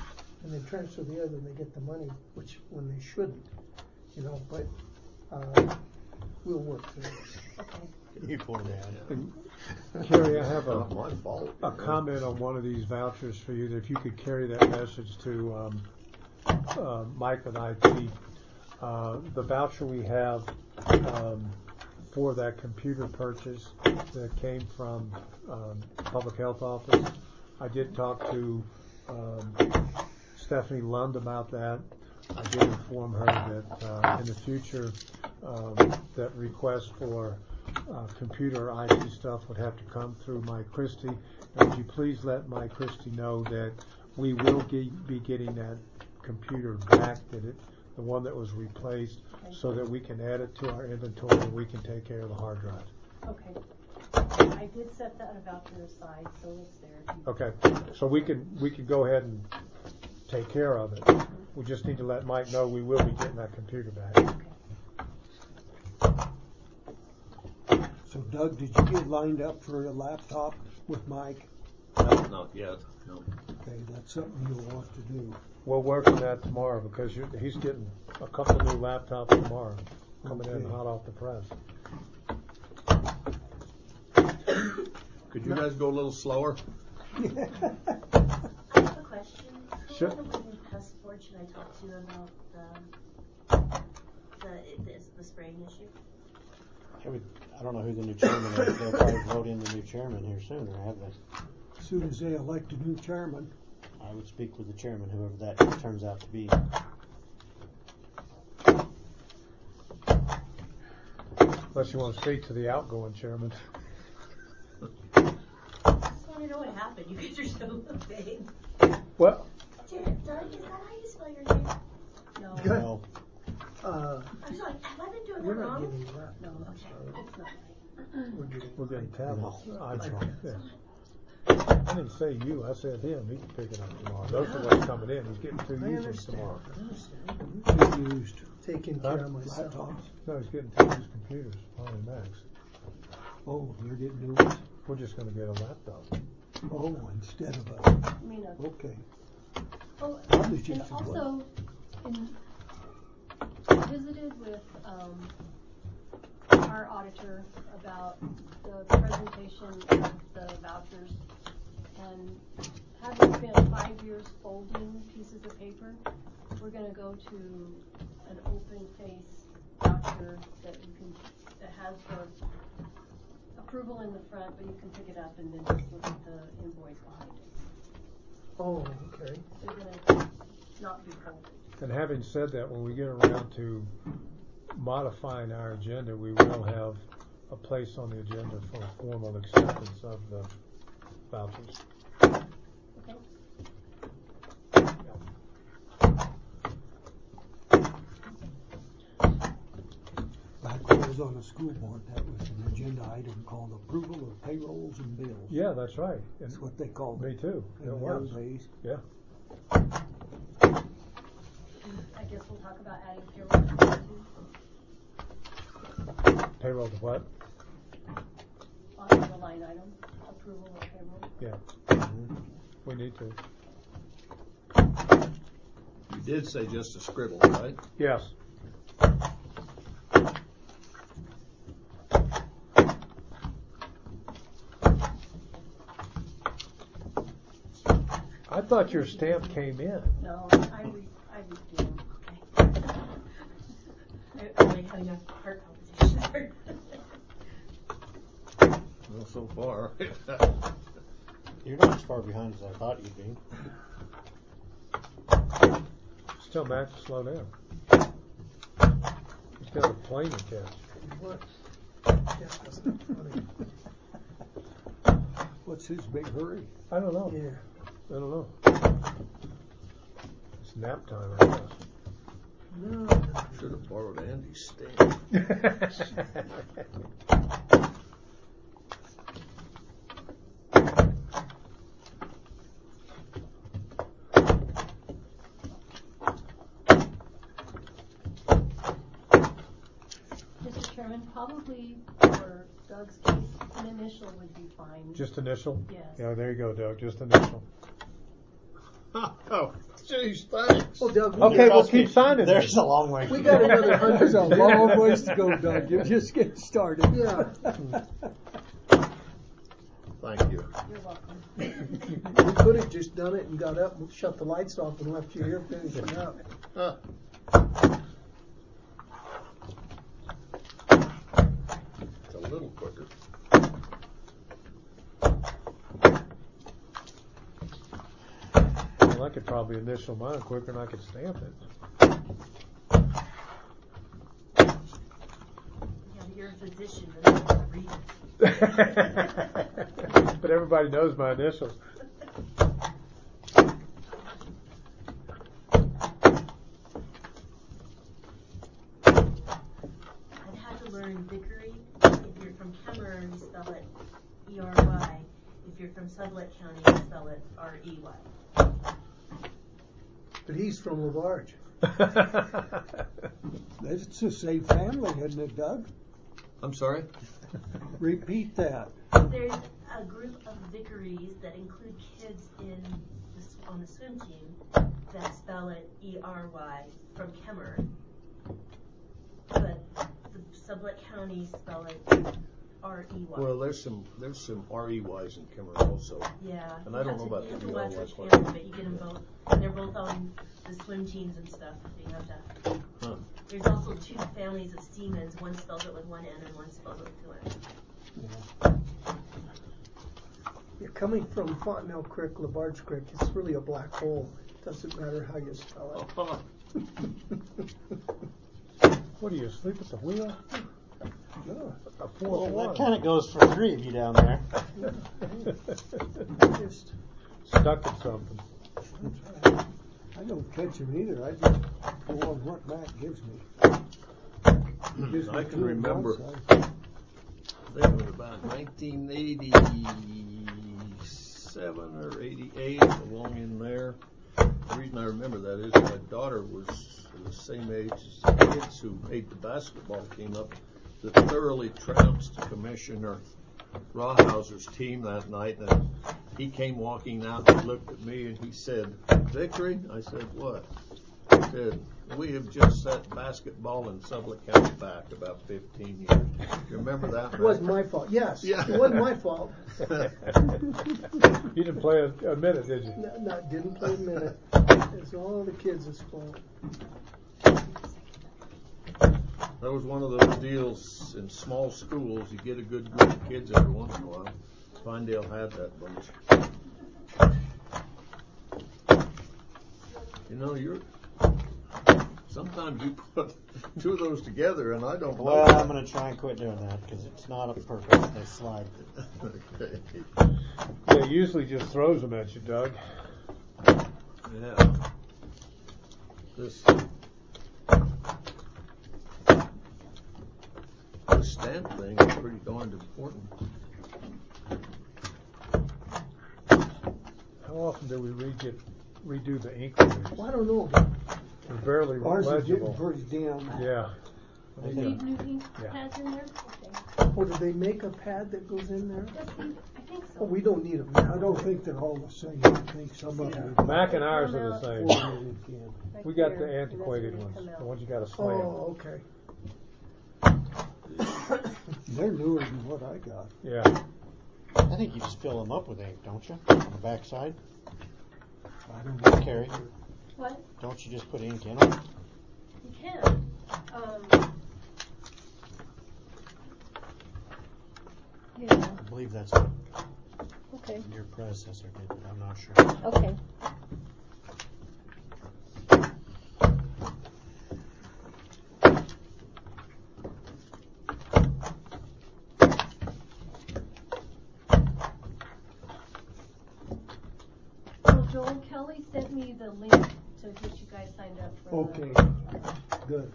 and then transfer the other, and they get the money, which when they shouldn't, but we'll work through this. Okay. You pointed out. Carrie, I have Not my fault. a comment on one of these vouchers for you. That if you could carry that message to Mike at IT. The voucher we have for that computer purchase that came from Public Health Office. I did talk to Stephanie Lund about that. I did inform her that in the future that request for computer IT stuff would have to come through Mike Christie. And would you please let Mike Christie know that we will be getting that computer back, the one that was replaced, so that we can add it to our inventory and we can take care of the hard drive. Okay. I did set that voucher aside, so it's there. Okay, so we can go ahead and take care of it. We just need to let Mike know we will be getting that computer back. So Doug, did you get lined up for a laptop with Mike? Not yet, no. Okay, that's something you'll want to do. We'll work on that tomorrow because he's getting a couple of new laptops tomorrow, coming in hot off the press. Could you guys go a little slower? I have a question. Sure. Who on the Wooden Pest Board should I talk to about the spraying issue? I don't know who the new chairman is. They'll probably vote in the new chairman here soon, or have they? As soon as they elect a new chairman. I would speak with the chairman, whoever that turns out to be. Unless you want to speak to the outgoing chairman. I just want to know what happened. You guys are so vague. Well, Doug, is that how you spell your name? No. No. I'm sorry, have I been doing We're that not wrong? getting that. No, okay. It's not right. we're getting tablets. No. Yeah. I didn't say you, I said him. He can pick it up tomorrow. Those are what's coming in. He's getting 2 I users understand. tomorrow. Two used Taking care of myself. laptops. No, he's getting 2 used computers, only Max. Oh, you're getting new ones? We're just going to get a laptop. Oh, instead of a, Mina. okay. Oh, Probably and just as well. also, I visited with our auditor about the presentation of the vouchers, and having spent 5 years folding pieces of paper, we're going to go to an open face voucher that has the approval in the front, but you can pick it up and then just look at the invoice behind it. Oh, okay. They're going to not be folded. And having said that, when we get around to modifying our agenda, we will have a place on the agenda for formal acceptance of the vouchers. Okay. Back when I was on the school board, that was an agenda item called approval of payrolls and bills. Yeah, that's right. And That's what they called me it. too. In It the was. old days. Yeah. I guess we'll talk about adding payroll too. Payroll to what? On the line item, approval of payroll. Yeah. We need to. You did say just a scribble, right? Yes. I thought your stamp came in. No, I redo them. Okay. I really had enough heart palpitations there. Well, so far. You're not as far behind as I thought you'd be. Still, Max, slow down. He's got a plane to catch. What? Yeah, that's not funny. What's his big hurry? I don't know. Yeah. I don't know. It's nap time, I guess. No. Should have borrowed Andy's stamp. Mr. Chairman, probably for Doug's case, an initial would be fine. Just initial? Yes. Yeah, there you go, Doug. Just initial. Oh, geez, thanks. Oh, Doug, Okay, we'll keep signing There's this. a long way. we got another There's a 100. long ways to go, Doug. You're just getting started. Yeah. Thank you. You're welcome. We could have just done it and got up and shut the lights off and left you here finishing up. It's a little quicker. Well, I could probably initial mine quicker than I could stamp it. Yeah, but you're a physician, and I don't want to read it. But everybody knows my initials. I've had to learn Vickery. If you're from Kemmer, you spell it E-R-Y. If you're from Sublette County, you spell it R-E-Y. But he's from Lavarge. It's the same family, isn't it, Doug? I'm sorry? Repeat that. There's a group of Vickeries that include kids on the swim team that spell it E-R-Y from Kemmer. But the Sublette County spell it R-E-Y. Well, there's some REYs in Kimmer also. Yeah. And I don't know about you have the to watch DIY which part. family, but you get them both. And they're both on the swim teams and stuff. So you have to. Huh. There's also two families of Siemens. One spells it with one N and one spells it with two N's. Yeah, coming from Fontenelle Creek, Lavarge Creek, it's really a black hole. Doesn't matter how you spell it. What are you, asleep at the wheel? No, a Well, 4-1. that kind of goes for three of you down there. Just Stuck at something. I don't catch him either. I just go on what Matt gives me. Gives me I can two on remember, one I side. think it was about 1987 or 88, along in there. The reason I remember that is my daughter was the same age as the kids who made the basketball team up that thoroughly trounced Commissioner Rawhauser's team that night. And he came walking out and looked at me and he said, "Victory?" I said, "What?" He said, "We have just set basketball in Sublette County back about 15 years. You remember that? It wasn't my fault. Yes, Yeah. it wasn't my fault. You didn't play a minute, did you? No, didn't play a minute. It's all the kids' fault. That was one of those deals in small schools. You get a good group of kids every once in a while. Pinedale had that bunch. You know, sometimes you put two of those together, and I don't know. Well, I'm going to try and quit doing that because it's not a perfect. They slide. Okay. Yeah, he usually just throws them at you, Doug. Yeah. This stamp thing is pretty darned important. How often do we redo the ink release? Well, I don't know. It's barely Ours is getting legible. pretty dim. Yeah. I Need think new ink Yeah. pads in there? Or do they make a pad that goes in there? I think so. Oh, we don't need them I now. don't think they're all the same. I think some of them. Mac and ours are the same. Coordinated again. We got the antiquated ones, the ones you got to slam. Oh, okay. They're newer than what I got. Yeah. I think you just fill them up with ink, don't you? On the back side? I don't know. Carrie, What? don't you just put ink in them? You can. Yeah. I believe that's what Okay. your predecessor did, but I'm not sure. Okay. Well, Joel, Kelly sent me the link to get you guys signed up for Okay, good.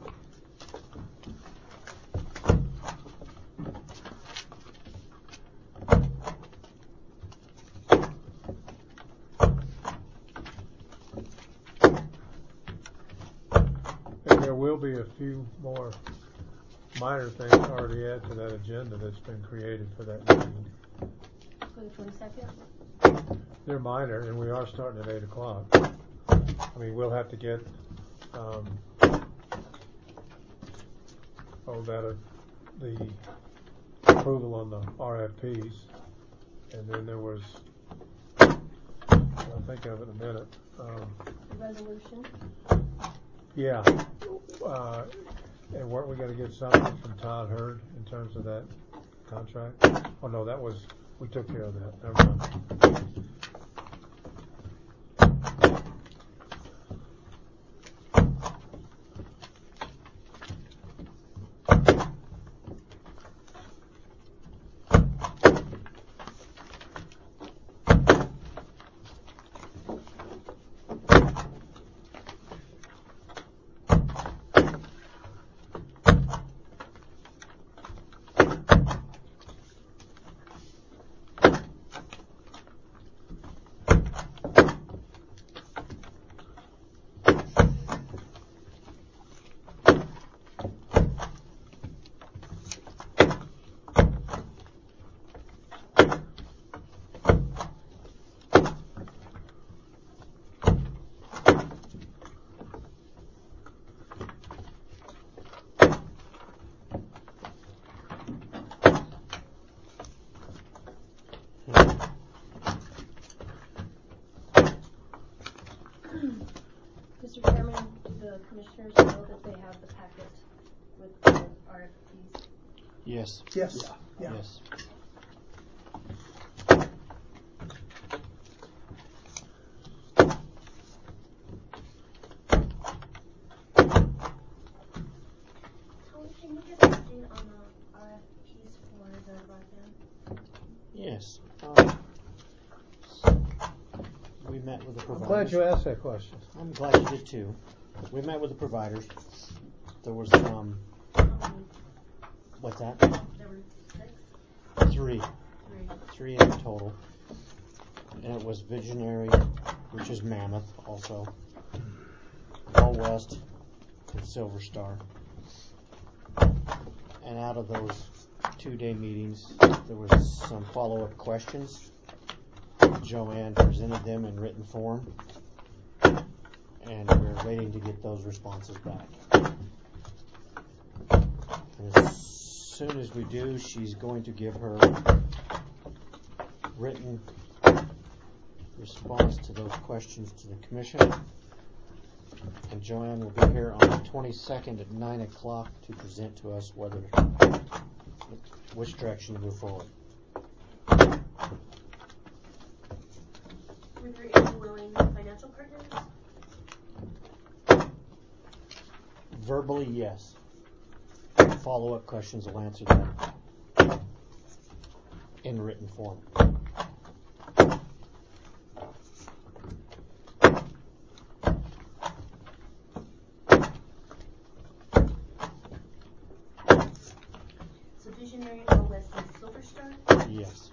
And there will be a few more minor things already added to that agenda that's been created for that meeting. for the 22nd? They're minor, and we are starting at 8 o'clock. I mean, we'll have to get, the approval on the RFPs, and then there was, I'll think of it in a minute. The resolution? Yeah, and weren't we going to get something from Todd Hurd in terms of that contract? Oh no, we took care of that. Never mind. Mr. Chairman, do the commissioners know that they have the packet with the RFPs? Yes. Yes. Yeah. Yes. Tony, can you give an update on the RFPs for the broadband? Yes. We met with the I'm providers. glad you asked that question. I'm glad you did too. We met with the providers. There was some. What's that? There were 6? Three. 3 in total. And it was Visionary, which is Mammoth also. All West and Silver Star. And out of those 2-day meetings, there was some follow-up questions. Joanne presented them in written form, and we're waiting to get those responses back. And as soon as we do, she's going to give her written response to those questions to the commission. And Joanne will be here on the 22nd at 9 o'clock to present to us which direction to move forward. Were there any willing financial partners? Verbally, yes. Follow-up questions will answer that in written form. So Visionary, All West, and Silver Star? Yes.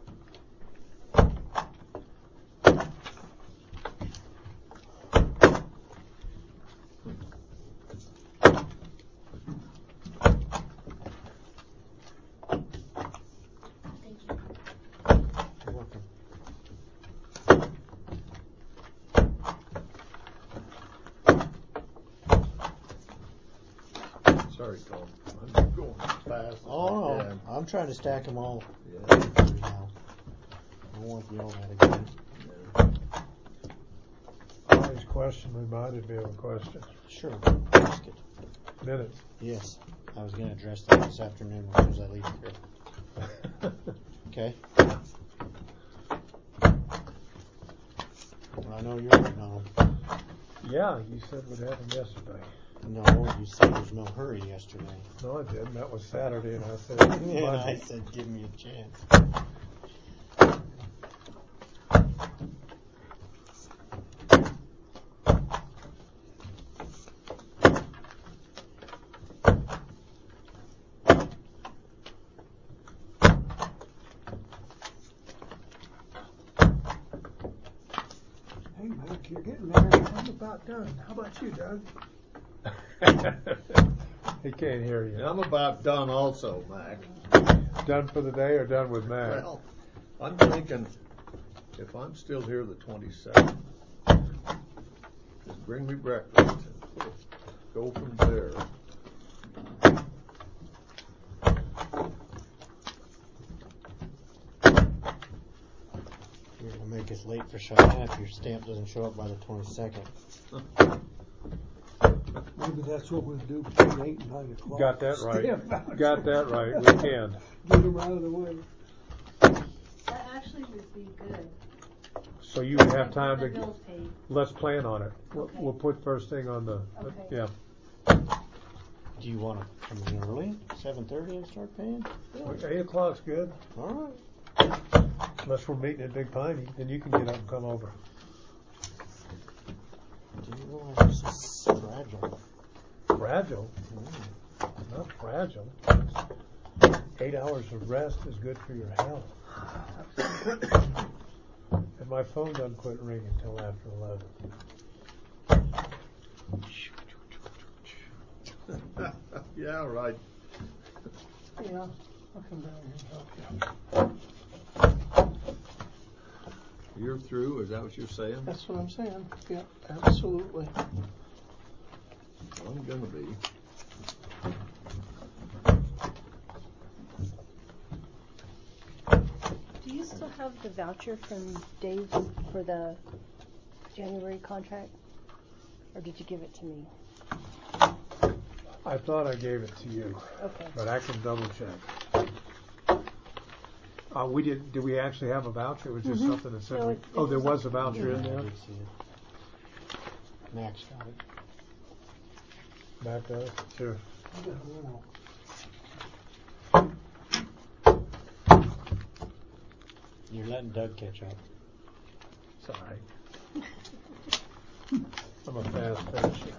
Sorry, Tom. I'm going fast. Oh, Yeah. I'm trying to stack them all Yeah. now. I won't yell that again. His question reminded me of a question. Sure. Ask it. Minutes. Yes. I was going to address that this afternoon as soon as I leave here. Okay. Well, I know you're waiting on them. Yeah, you said we'd have them yesterday. No, you said there's no hurry yesterday. No, I didn't. That was Saturday, and I said, And I said, give me a chance. Hey, Mike, you're getting there. I'm about done. How about you, Doug? He can't hear you. I'm about done also, Mac. Done for the day or done with Mac? Well, I'm thinking, if I'm still here the 22nd, just bring me breakfast and go from there. You're gonna make us late for Cheyenne if your stamp doesn't show up by the 22nd. Maybe that's what we'll do between 8 and 9 o'clock. Got that right. Got that right. We can. Get them out of the way. That actually would be good. So you would have time The to. bills paid. Let's plan on it. Okay. We'll put first thing on the. Okay. Yeah. Do you want to come in early, 7:30, and start paying? 8 o'clock's good. All right. Unless we're meeting at Big Piney, then you can get up and come over. Do you realize this is fragile? Fragile? Not fragile. 8 hours of rest is good for your health. And my phone doesn't quit ringing until after 11. Yeah, right. Yeah, I'll come down here and help you. You're through, is that what you're saying? That's what I'm saying. Yeah, absolutely. I'm gonna be. Do you still have the voucher from Dave for the January contract? Or did you give it to me? I thought I gave it to you. Okay. But I can double check. We did we actually have a voucher? It was just something that said, No, there was a voucher in I there? did see it. Max got it. Matt does? Sure. You're letting Doug catch up. It's all right. I'm a fast finisher.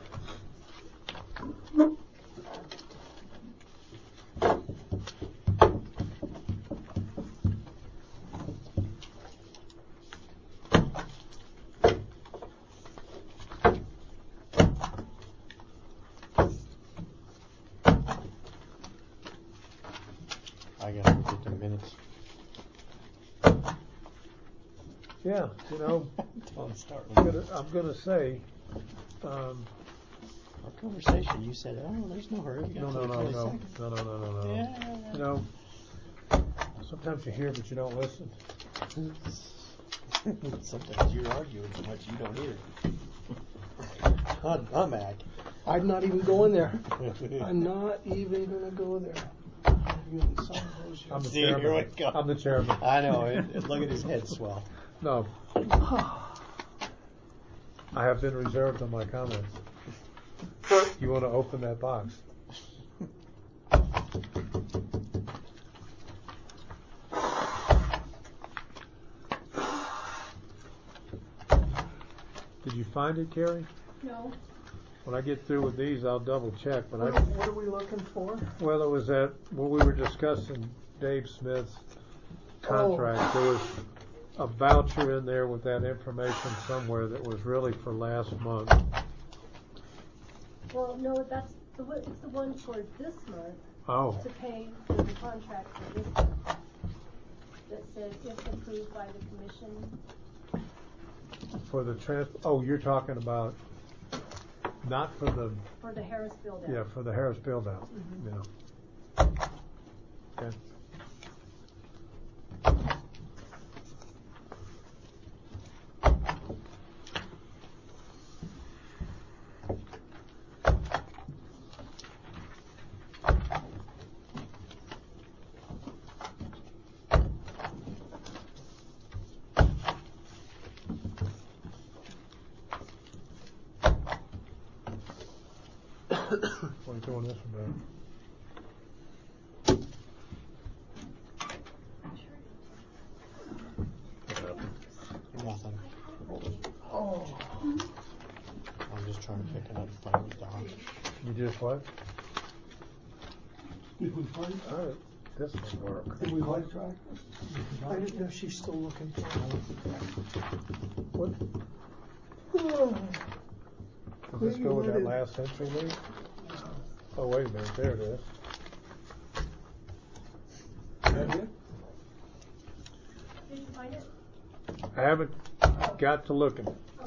I gotta look at the minutes. Yeah, Don't start I'm with gonna say, our conversation. You said, "Oh, there's no hurry." no. Yeah. Sometimes you hear, but you don't listen. Sometimes you're arguing so much you don't hear. I'm Mac. I'm not even going there. I'm not even going to go there. I'm the See, here we chairman. go. I'm the chairman. I know. Look at his head swell. No. I have been reserved on my comments. You want to open that box? Did you find it, Carrie? No. When I get through with these, I'll double check. But What are we looking for? well, it was that when we were discussing Dave Smith's contract, there was a voucher in there with that information somewhere that was really for last month. Well, no, it's the one for this month. Oh. To pay for the contract for this month. That says if approved by the commission. For the you're talking about not for the For the Harris build out. yeah, for the Harris build out. Mhm. Yeah. Okay. What are you doing this about? Nothing. Oh. I'm just trying to pick it up and play with dogs. You just what? Did we find All right. This will work. Did we find track? I didn't know she's still looking for it. What? Does this go with that last century leaf? Oh, wait a minute. There it is. Is that it? Did I haven't got to looking.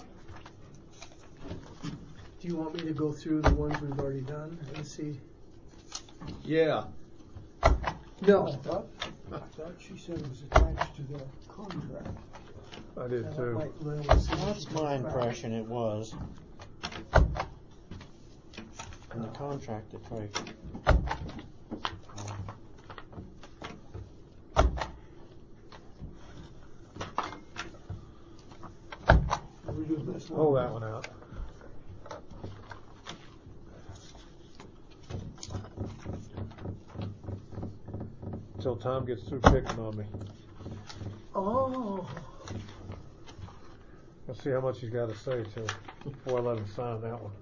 Do you want me to go through the ones we've already done and see? Yeah. No. I thought she said it was attached to the contract. I did That too. might really see That's what my you're impression. It was. In the contract, it probably. We do this one. Pull that one out. Until Tom gets through picking on me. Oh. Let's see how much he's got to say too before I let him sign that one.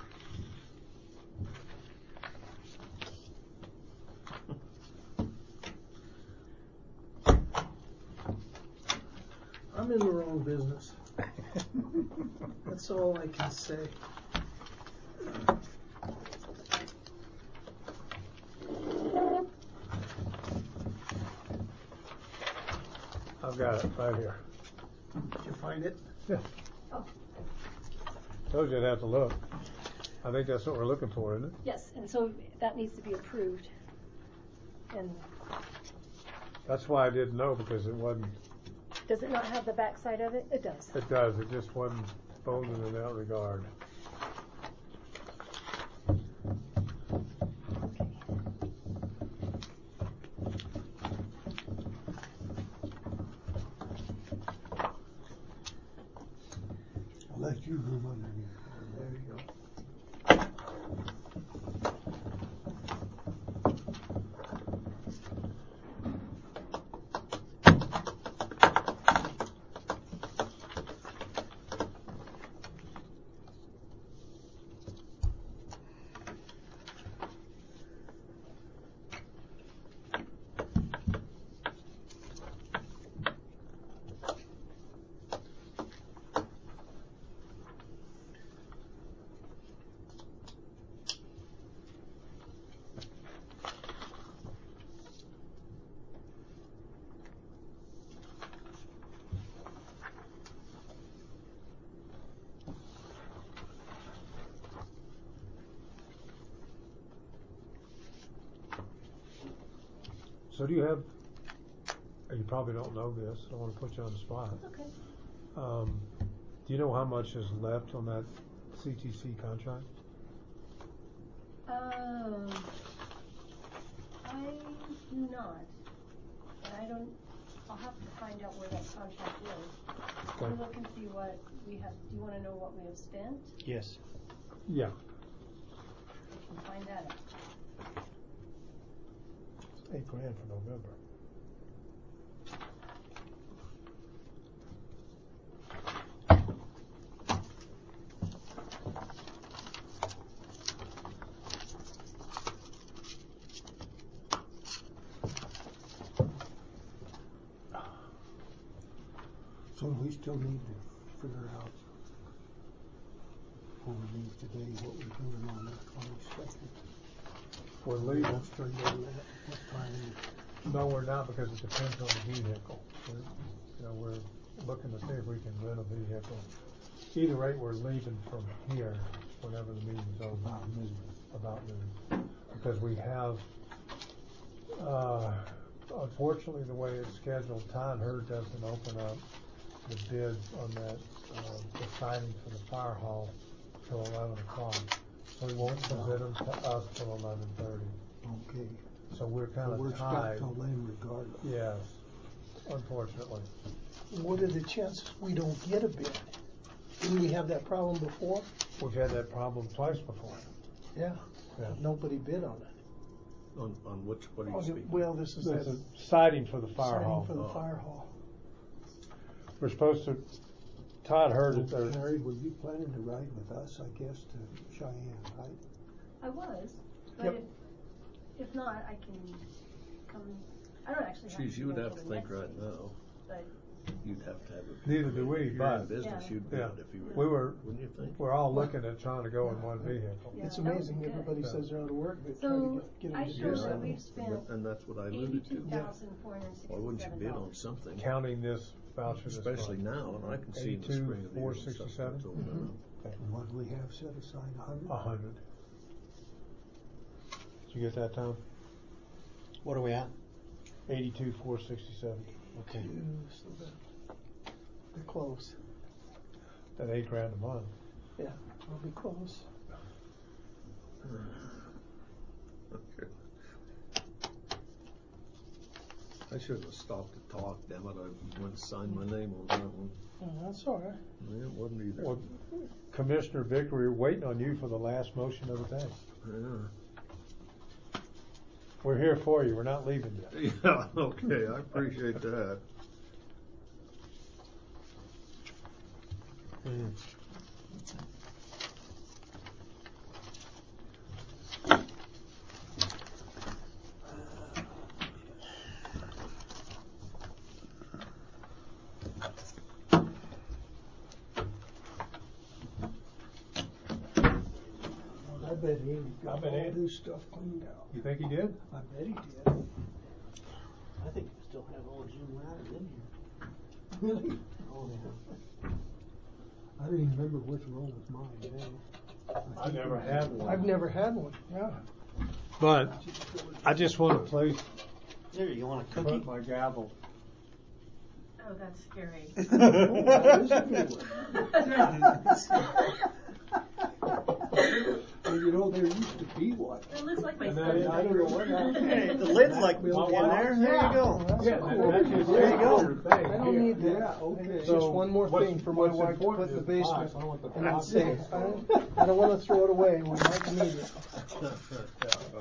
I'm in the wrong business. That's all I can say. I've got it right here. Did you find it? Yeah. Oh, Told you I'd have to look. I think that's what we're looking for, isn't it? yes, and so that needs to be approved. And That's why I didn't know, because it wasn't. does it not have the backside of it? It does. It does. It just wasn't folded in that regard. I'll let you room underneath. There you go. So do you have, you probably don't know this, I want to put you on the spot. Okay. Do you know how much is left on that CTC contract? I do not. And I'll have to find out where that contract is. Okay. I'll look and see what we have. Do you want to know what we have spent? Yes. Yeah. I can find that out. $8,000 for November. So we still need to figure out before we leave today what we're doing on the 22nd. We're leaving. Let's start doing that. What time? No, we're not, because it depends on the vehicle. We're looking to see if we can rent a vehicle. Either rate, we're leaving from here whenever the meeting's over. About noon. Because we have, unfortunately, the way it's scheduled, Todd Hurd doesn't open up the bids on that, the signing for the fire hall till 11 o'clock. So he won't present them to us till 11:30. Okay. So we're kind of we're tied. stuck till then regardless. Yes, unfortunately. What are the chances we don't get a bid? Didn't we have that problem before? We've had that problem twice before. Yeah. Yeah. Nobody bid on it. On what are you speaking? Well, this is There's that a siding for the fire siding hall. for the fire hall. We're supposed to, Todd heard it there. Mary, were you planning to ride with us, I guess, to Cheyenne, right? I was, but Yep. if not, I can come. I don't actually have Geez, to you would go have to till think next right week, now. But You'd have to have a. Neither do we, If you're in but- business, Yeah. you'd bid Yeah. if you were. We were, Wouldn't you think? we're all looking at trying to go in one vehicle. Yeah, It's that would amazing. be good. Everybody Yeah. says they're out of work, but So try to get them I to showed do that something. we've spent And that's what I alluded to. $82,467. Why wouldn't you bid on something? Counting this voucher this Especially month? now, and I can see in the spring of the year. 82,467? Okay. And what do we have set aside, 100? 100. Did you get that, Tom? What are we at? 82,467. Okay. They're close. That $8,000 a month. Yeah, we'll be close. Okay. I should have stopped to talk, damn it, I went to sign my name on that one. That's all right. Yeah, it wasn't either. Well, Commissioner Vickery, we're waiting on you for the last motion of the day. Yeah. We're here for you. We're not leaving you. Yeah, okay, I appreciate that. I bet Andy got I bet all Andy- his stuff cleaned out. You think he did? I bet he did. I think we still have old Jim Latter in here. Really? Oh, yeah. I don't even remember which roll was mine now. I never had one. I've never had one, yeah. But I just want to place There, you want a cookie? put my gavel. Oh, that's scary. Well, you know, there used to be one. It looks like my And son. then I don't know what happened. Hey, the lid's like in there. There you go. Yeah, that's just There you go. your thing I don't here. need that. Yeah, okay. It's So just one more what's- thing for my what's wife to important put in the is basement. I want the And I'm box. safe. I don't want to throw it away. We might need it.